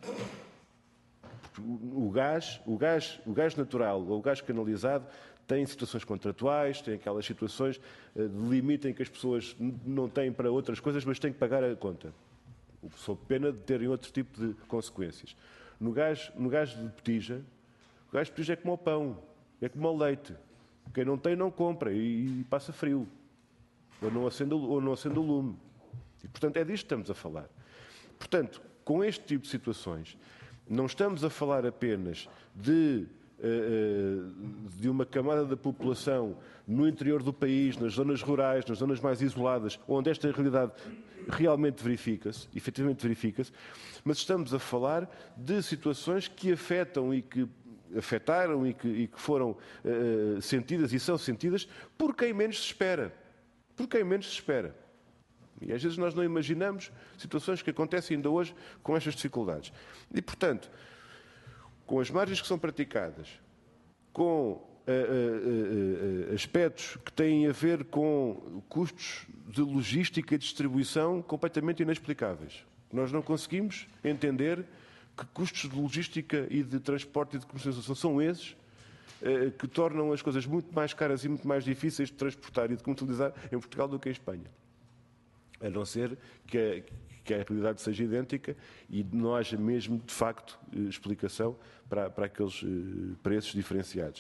O gás natural ou o gás canalizado tem situações contratuais, tem aquelas situações de limite em que as pessoas não têm para outras coisas, mas têm que pagar a conta. Sob pena de terem outro tipo de consequências. No gás de botija, o gás de botija é como o pão, é como o leite. Quem não tem, não compra e passa frio. Ou não acende o lume. E, portanto, é disto que estamos a falar. Portanto, com este tipo de situações, não estamos a falar apenas de uma camada da população no interior do país, nas zonas rurais, nas zonas mais isoladas, onde esta realidade realmente efetivamente verifica-se, mas estamos a falar de situações que afetaram e que foram sentidas e são sentidas por quem menos se espera. Por quem menos se espera. E às vezes nós não imaginamos situações que acontecem ainda hoje com estas dificuldades. E, portanto, com as margens que são praticadas, com aspectos que têm a ver com custos de logística e distribuição completamente inexplicáveis. Nós não conseguimos entender que custos de logística e de transporte e de comercialização são esses que tornam as coisas muito mais caras e muito mais difíceis de transportar e de comercializar em Portugal do que em Espanha. A não ser que a realidade seja idêntica e não haja mesmo, de facto, explicação para aqueles preços diferenciados.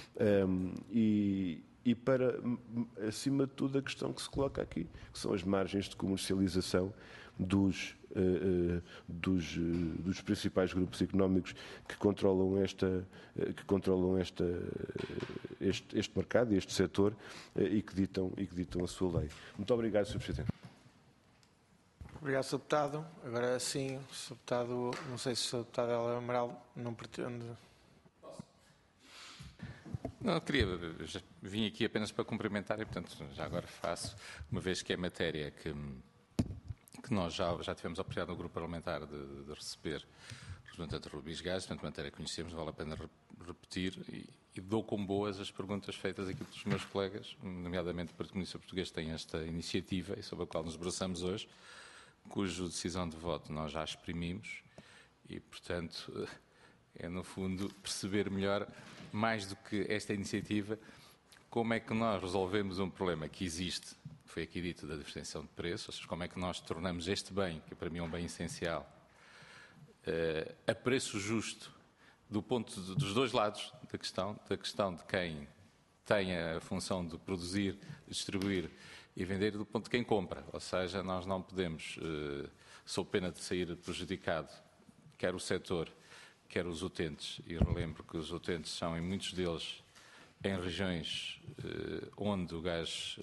E para, acima de tudo, a questão que se coloca aqui, que são as margens de comercialização dos principais grupos económicos que controlam este mercado, este setor, e que ditam a sua lei. Muito obrigado, Sr. Presidente. Obrigado, Sr. Deputado. Agora sim, Sr. Deputado, não sei se o Sr. Deputado Helder Amaral não pretende... Não, vim aqui apenas para cumprimentar e, portanto, já agora faço, uma vez que é matéria que nós já tivemos a oportunidade no grupo parlamentar de receber o representante Rubis Gás, portanto, matéria que conhecemos, não vale a pena repetir, e dou com boas as perguntas feitas aqui pelos meus colegas, nomeadamente o Partido Comunista Português tem esta iniciativa e sobre a qual nos debruçamos hoje, cuja decisão de voto nós já exprimimos e, portanto, é no fundo perceber melhor, mais do que esta iniciativa, como é que nós resolvemos um problema que existe, foi aqui dito, da diferenciação de preços, ou seja, como é que nós tornamos este bem, que para mim é um bem essencial, a preço justo, do ponto dos dois lados da questão de quem tem a função de produzir, distribuir e vender, do ponto de quem compra. Ou seja, nós não podemos, sob pena de sair prejudicado, quer o setor, quer os utentes, e relembro que os utentes são, em muitos deles, em regiões onde o gás,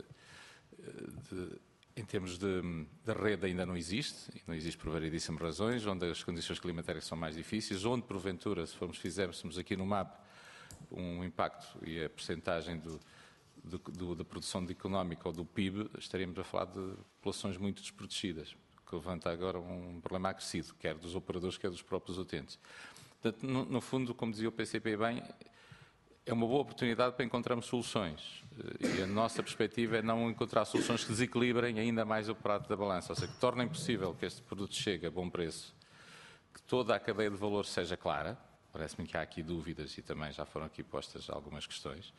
em termos de rede, ainda não existe, e não existe por variedíssimas razões, onde as condições climatéricas são mais difíceis, onde, porventura, se fizéssemos aqui no MAP um impacto e a percentagem da produção económica ou do PIB, estaríamos a falar de populações muito desprotegidas, que levanta agora um problema acrescido, quer dos operadores, quer dos próprios utentes. Portanto, no fundo, como dizia o PCP bem, é uma boa oportunidade para encontrarmos soluções. E a nossa perspectiva é não encontrar soluções que desequilibrem ainda mais o prato da balança, ou seja, que tornem possível que este produto chegue a bom preço, que toda a cadeia de valor seja clara. Parece-me que há aqui dúvidas e também já foram aqui postas algumas questões.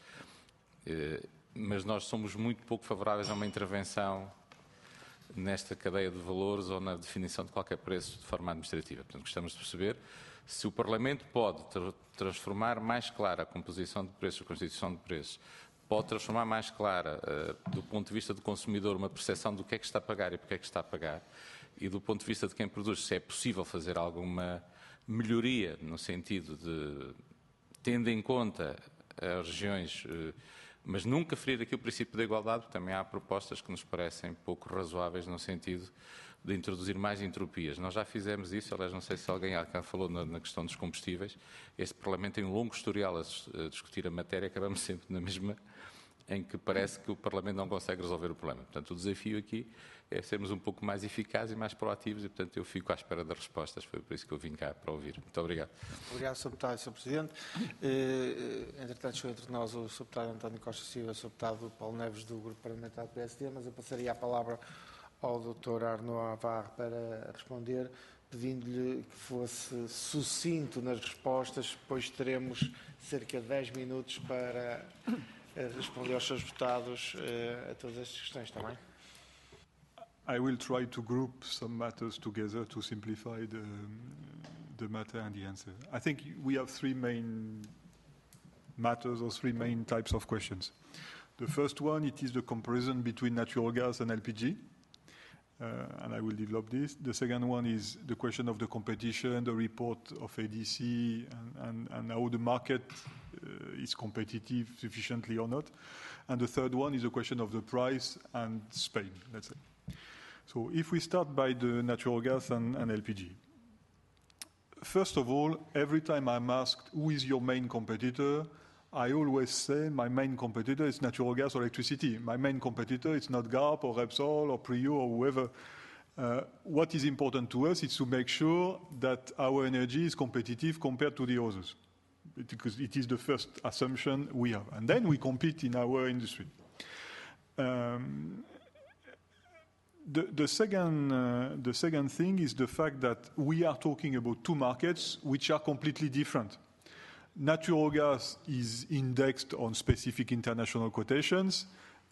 Mas nós somos muito pouco favoráveis a uma intervenção nesta cadeia de valores ou na definição de qualquer preço de forma administrativa. Portanto, gostamos de perceber se o Parlamento pode transformar mais clara a composição de preços, a constituição de preços, pode transformar mais clara, do ponto de vista do consumidor, uma percepção do que é que está a pagar e porque é que está a pagar, e do ponto de vista de quem produz, se é possível fazer alguma melhoria no sentido de, tendo em conta as regiões, mas nunca ferir aqui o princípio da igualdade, porque também há propostas que nos parecem pouco razoáveis no sentido de introduzir mais entropias. Nós já fizemos isso, aliás, não sei se alguém falou na questão dos combustíveis. Este Parlamento tem um longo historial a discutir a matéria, acabamos sempre na mesma, em que parece que o Parlamento não consegue resolver o problema. Portanto, o desafio aqui é sermos um pouco mais eficazes e mais proativos e, portanto, eu fico à espera das respostas. Foi por isso que eu vim cá para ouvir. Muito obrigado. Obrigado, Sr. Deputado e Sr. Presidente. Entretanto, chegou entre nós o Sr. Deputado António Costa Silva, Sr. Deputado Paulo Neves, do Grupo Parlamentar do PSD, mas eu passaria a palavra ao Dr. Arnaud Avar para responder, pedindo-lhe que fosse sucinto nas respostas, pois teremos cerca de 10 minutos para responder aos seus deputados a todas estas questões, está bem? I will try to group some matters together to simplify the matter and the answer. I think we have three main matters or three main types of questions. The first one, it is the comparison between natural gas and LPG. And I will develop this. The second one is the question of the competition, the report of ADC, and how the market is competitive sufficiently or not. And the third one is the question of the price and Spain, let's say. So if we start by the natural gas and LPG. First of all, every time I'm asked who is your main competitor, I always say my main competitor is natural gas or electricity. My main competitor is not GARP or Repsol or Prio or whoever. What is important to us is to make sure that our energy is competitive compared to the others, because it is the first assumption we have. And then we compete in our industry. The second thing is the fact that we are talking about two markets which are completely different. Natural gas is indexed on specific international quotations,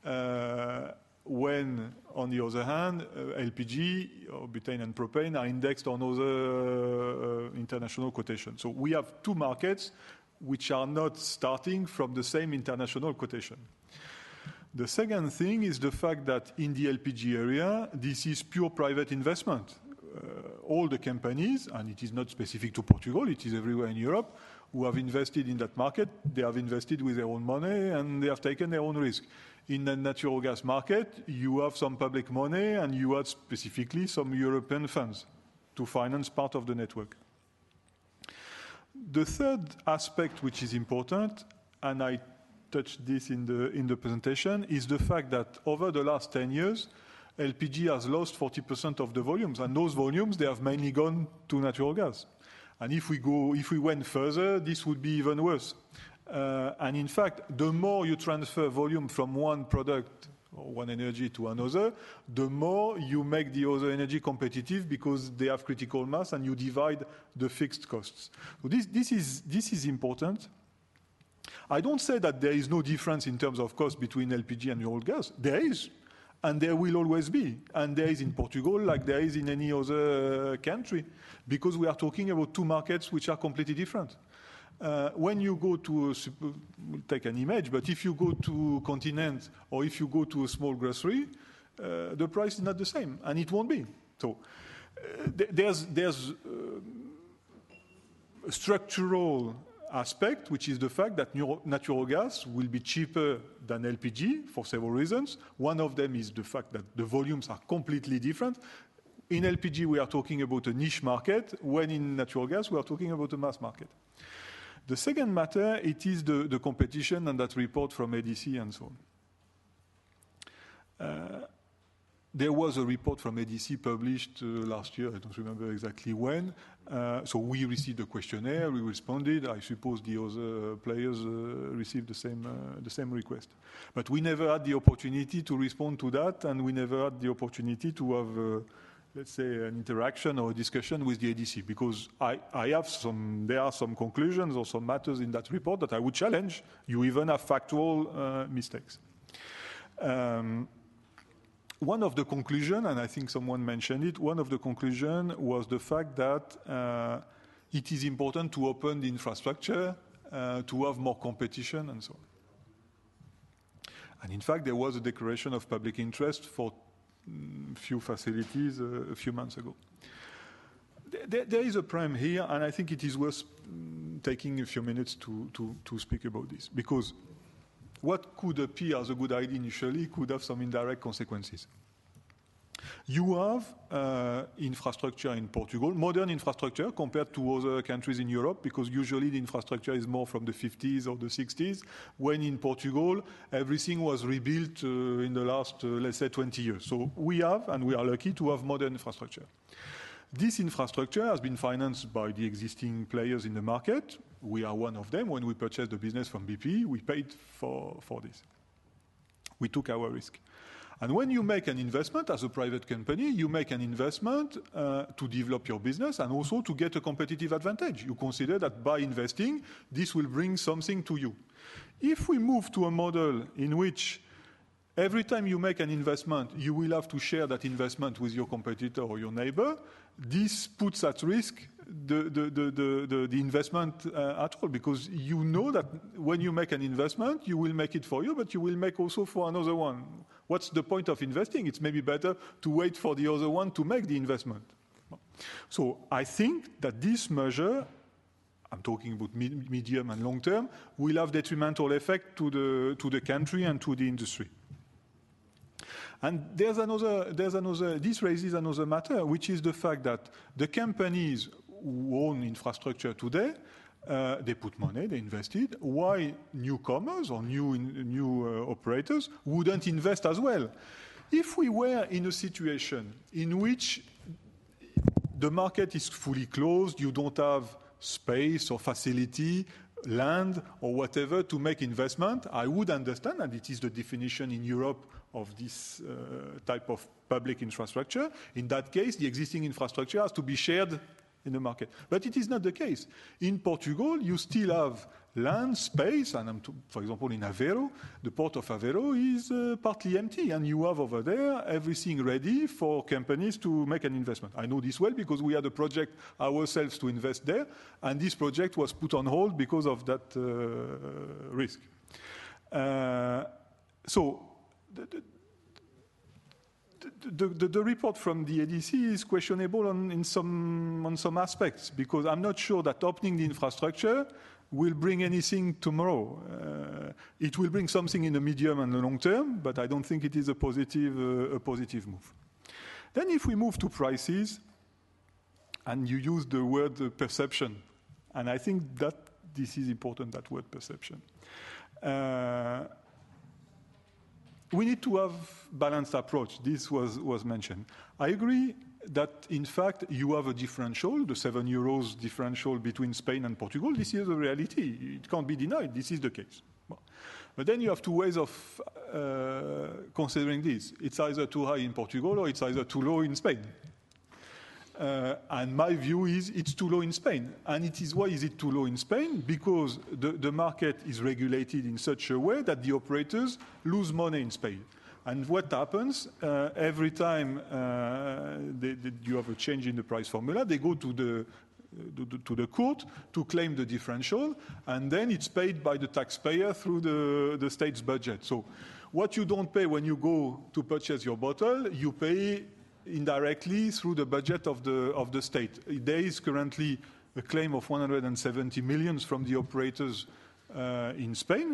when, on the other hand, LPG, or butane and propane, are indexed on other international quotations. So we have two markets which are not starting from the same international quotation. The second thing is the fact that in the LPG area, this is pure private investment. All the companies, and it is not specific to Portugal, it is everywhere in Europe, who have invested in that market, they have invested with their own money and they have taken their own risk. In the natural gas market, you have some public money and you have specifically some European funds to finance part of the network. The third aspect which is important, and I touched this in the presentation, is the fact that over the last 10 years, LPG has lost 40% of the volumes, and those volumes, they have mainly gone to natural gas. And if we went further, this would be even worse. And in fact, the more you transfer volume from one product or one energy to another, the more you make the other energy competitive because they have critical mass and you divide the fixed costs. So this is important. I don't say that there is no difference in terms of cost between LPG and natural gas. There is. And there will always be. And there is in Portugal like there is in any other country, because we are talking about two markets which are completely different. When you go to, we'll take an image, but if you go to a continent or if you go to a small grocery, the price is not the same, and it won't be. So there's a structural aspect, which is the fact that natural gas will be cheaper than LPG for several reasons. One of them is the fact that the volumes are completely different. In LPG, we are talking about a niche market, when in natural gas, we are talking about a mass market. The second matter, it is the competition and that report from ADC and so on. there was a report from ADC published last year, I don't remember exactly when. So we received a questionnaire, we responded. I suppose the other players received the same request. But we never had the opportunity to respond to that, and we never had the opportunity to have, let's say, an interaction or a discussion with the ADC, because there are some conclusions or some matters in that report that I would challenge. You even have factual mistakes. One of the conclusions, and I think someone mentioned it, one of the conclusions was the fact that it is important to open the infrastructure, to have more competition and so on. And in fact, there was a declaration of public interest for few facilities a few months ago. There is a problem here, and I think it is worth taking a few minutes to speak about this, because what could appear as a good idea initially could have some indirect consequences. You have infrastructure in Portugal, modern infrastructure compared to other countries in Europe, because usually the infrastructure is more from the 50s or the 60s, when in Portugal everything was rebuilt in the last, let's say, 20 years. So we have, and we are lucky to have modern infrastructure. This infrastructure has been financed by the existing players in the market. We are one of them. When we purchased the business from BP, we paid for this. We took our risk. And when you make an investment as a private company, you make an investment to develop your business and also to get a competitive advantage. You consider that by investing, this will bring something to you. If we move to a model in which every time you make an investment, you will have to share that investment with your competitor or your neighbor, this puts at risk the investment at all, because you know that when you make an investment, you will make it for you, but you will make also for another one. What's the point of investing? It's maybe better to wait for the other one to make the investment. So I think that this measure, I'm talking about medium and long term, will have detrimental effect to the country and to the industry. And this raises another matter, which is the fact that the companies who own infrastructure today, they put money, they invested. Why newcomers or new operators wouldn't invest as well? If we were in a situation in which the market is fully closed, you don't have space or facility, land or whatever to make investment, I would understand, and it is the definition in Europe of this type of public infrastructure. In that case, the existing infrastructure has to be shared in the market. But it is not the case. In Portugal, you still have land, space, and for example in Aveiro, the port of Aveiro is partly empty, and you have over there everything ready for companies to make an investment. I know this well because we had a project ourselves to invest there, and this project was put on hold because of that risk. So the report from the ADC is questionable on some aspects, because I'm not sure that opening the infrastructure will bring anything tomorrow. It will bring something in the medium and the long term, but I don't think it is a positive move. Then if we move to prices, and you use the word perception, and I think that this is important, that word perception. We need to have balanced approach. This was mentioned. I agree that, in fact, you have a differential, the €7 differential between Spain and Portugal. This is a reality. It can't be denied. This is the case. But then you have two ways of considering this. It's either too high in Portugal or it's either too low in Spain. And my view is it's too low in Spain. And why is it too low in Spain? Because the market is regulated in such a way that the operators lose money in Spain. And what happens every time you have a change in the price formula, they go to the court to claim the differential, and then it's paid by the taxpayer through the state's budget. So what you don't pay when you go to purchase your bottle, you pay indirectly through the budget of the state. There is currently a claim of 170 million from the operators in Spain.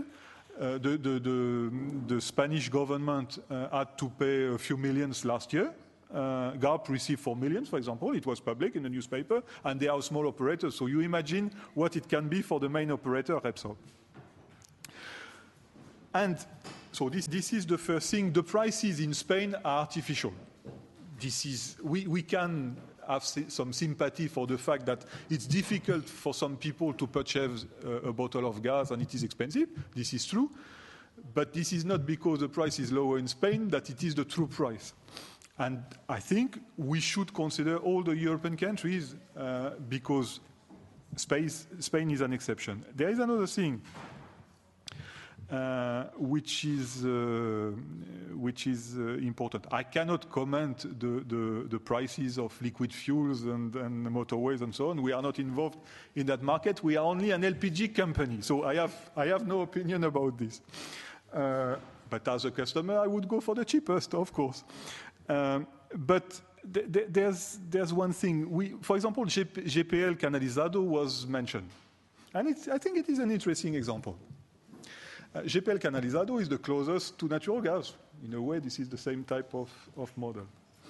The Spanish government had to pay a few millions last year. GARP received 4 million, for example. It was public in the newspaper, and they are small operators. So you imagine what it can be for the main operator, Repsol. And So this is the first thing. The prices in Spain are artificial. We can have some sympathy for the fact that it's difficult for some people to purchase a bottle of gas and it is expensive. This is true. But this is not because the price is lower in Spain that it is the true price. And I think we should consider all the European countries because Spain is an exception. There is another thing which is important. I cannot comment the prices of liquid fuels and motorways and so on. We are not involved in that market. We are only an LPG company, so I have no opinion about this. But as a customer, I would go for the cheapest, of course. But there's one thing. For example, GPL Canalizado was mentioned, and I think it is an interesting example. GPL Canalizado is the closest to natural gas. In a way, this is the same type of model.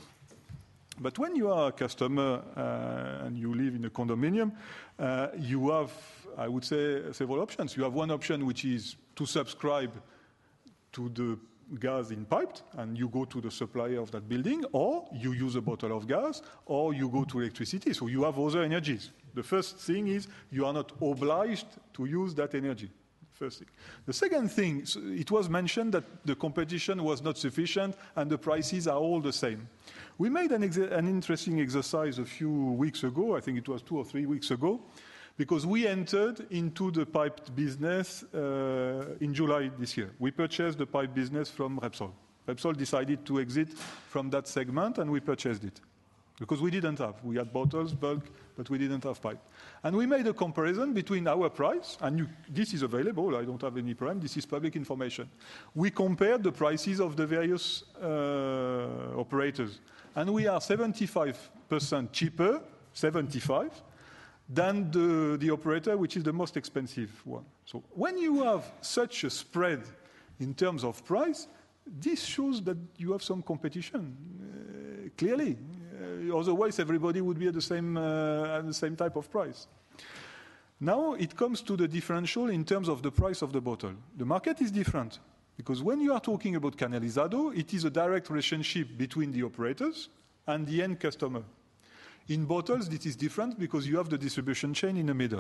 But when you are a customer and you live in a condominium, you have, I would say, several options. You have one option, which is to subscribe to the gas in piped, and you go to the supplier of that building, or you use a bottle of gas, or you go to electricity. So you have other energies. The first thing is you are not obliged to use that energy. First thing. The second thing, it was mentioned that the competition was not sufficient and the prices are all the same. We made an interesting exercise a few weeks ago, I think it was 2 or 3 weeks ago, because we entered into the pipe business in July this year. We purchased the pipe business from Repsol. Repsol decided to exit from that segment and we purchased it. Because we didn't have. We had bottles, bulk, but we didn't have pipe. And we made a comparison between our price, and this is available, I don't have any problem, this is public information. We compared the prices of the various operators. And we are 75% cheaper, 75%, than the operator which is the most expensive one. So when you have such a spread in terms of price, this shows that you have some competition, clearly. Otherwise, everybody would be at the same type of price. Now it comes to the differential in terms of the price of the bottle. The market is different because when you are talking about Canalizado, it is a direct relationship between the operators and the end customer. In bottles, this is different because you have the distribution chain in the middle.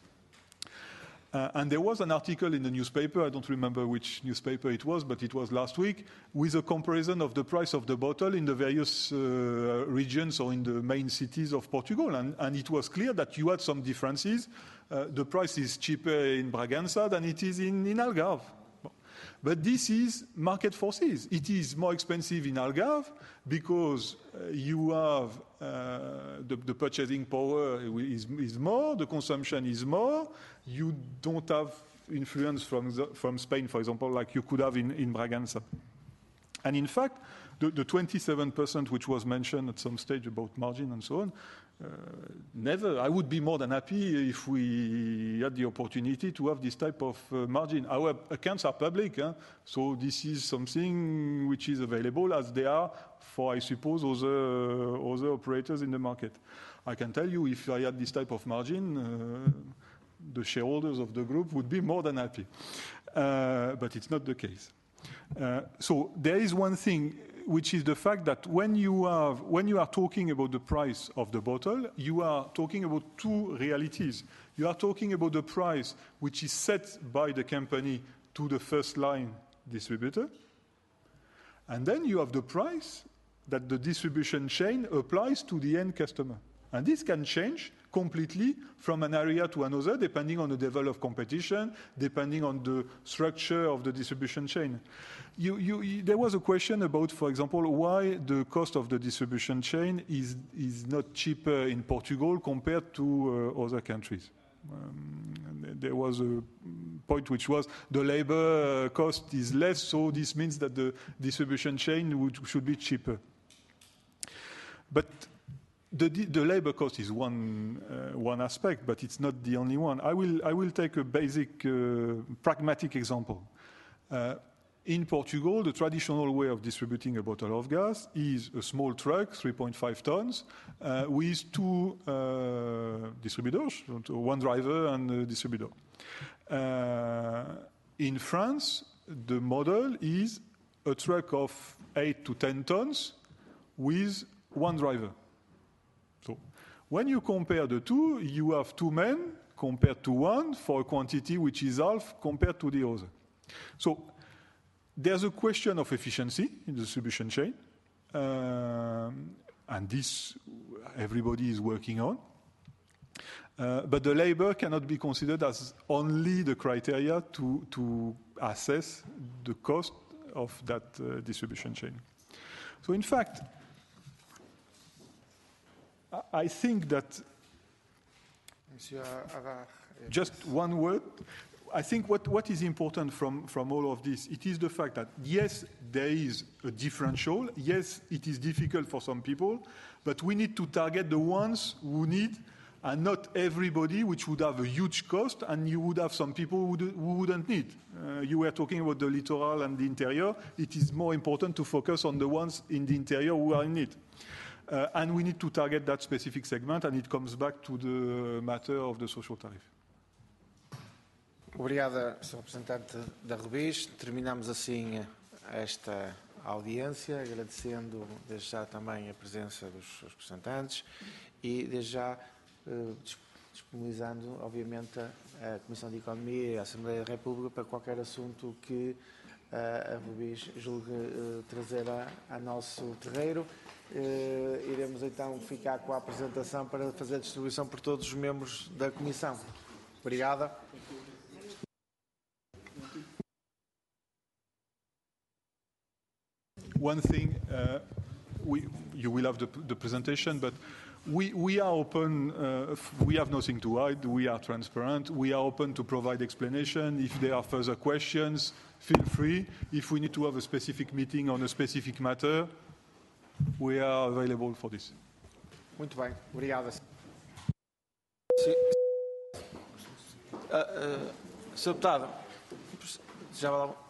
And there was an article in the newspaper, I don't remember which newspaper it was, but it was last week, with a comparison of the price of the bottle in the various regions or in the main cities of Portugal. And it was clear that you had some differences. The price is cheaper in Bragança than it is in Algarve. But this is market forces. It is more expensive in Algarve because you have the purchasing power is more, the consumption is more. You don't have influence from Spain, for example, like you could have in Bragança. And in fact, the 27% which was mentioned at some stage about margin and so on, never. I would be more than happy if we had the opportunity to have this type of margin. Our accounts are public, so this is something which is available as they are for, I suppose, other operators in the market. I can tell you if I had this type of margin, the shareholders of the group would be more than happy. But it's not the case. So there is one thing, which is the fact that when you are talking about the price of the bottle, you are talking about two realities. You are talking about the price which is set by the company to the first line distributor. And then you have the price that the distribution chain applies to the end customer. And this can change completely from an area to another, depending on the level of competition, depending on the structure of the distribution chain. There was a question about, for example, why the cost of the distribution chain is not cheaper in Portugal compared to other countries. There was a point which was the labor cost is less, so this means that the distribution chain should be cheaper. But the labor cost is one aspect, but it's not the only one. I will take a basic pragmatic example. In Portugal, the traditional way of distributing a bottle of gas is a small truck, 3.5 tons, with two distributors, one driver and a distributor. In France, the model is a truck of 8 to 10 tons with one driver. So when you compare the two, you have 2 men compared to 1 for a quantity which is half compared to the other. So there's a question of efficiency in the distribution chain, and this everybody is working on. But the labor cannot be considered as only the criteria to assess the cost of that distribution chain. So in fact, I think that, just one word, I think what is important from all of this, it is the fact that, yes, there is a differential. Yes, it is difficult for some people, but we need to target the ones who need, and not everybody, which would have a huge cost, and you would have some people who wouldn't need. You were talking about the littoral and the interior. It is more important to focus on the ones in the interior who are in need. And we need to target that specific segment, and it comes back to the matter of the social tariff. Obrigada, Sr. Representante da Rubis. Terminamos assim esta audiência, agradecendo desde já também a presença dos representantes e desde já disponibilizando, obviamente, a Comissão de Economia e a Assembleia da República para qualquer assunto que a Rubis julgue trazer a nosso terreiro. Iremos então ficar com a apresentação para fazer a distribuição por todos os membros da Comissão. Obrigada. One thing, you will have the presentation, but we are open. We have nothing to hide. We are transparent. We are open to provide explanation. If there are further questions, feel free. If we need to have a specific meeting on a specific matter, we are available for this. Muito bem, obrigado. Sr. Deputado, já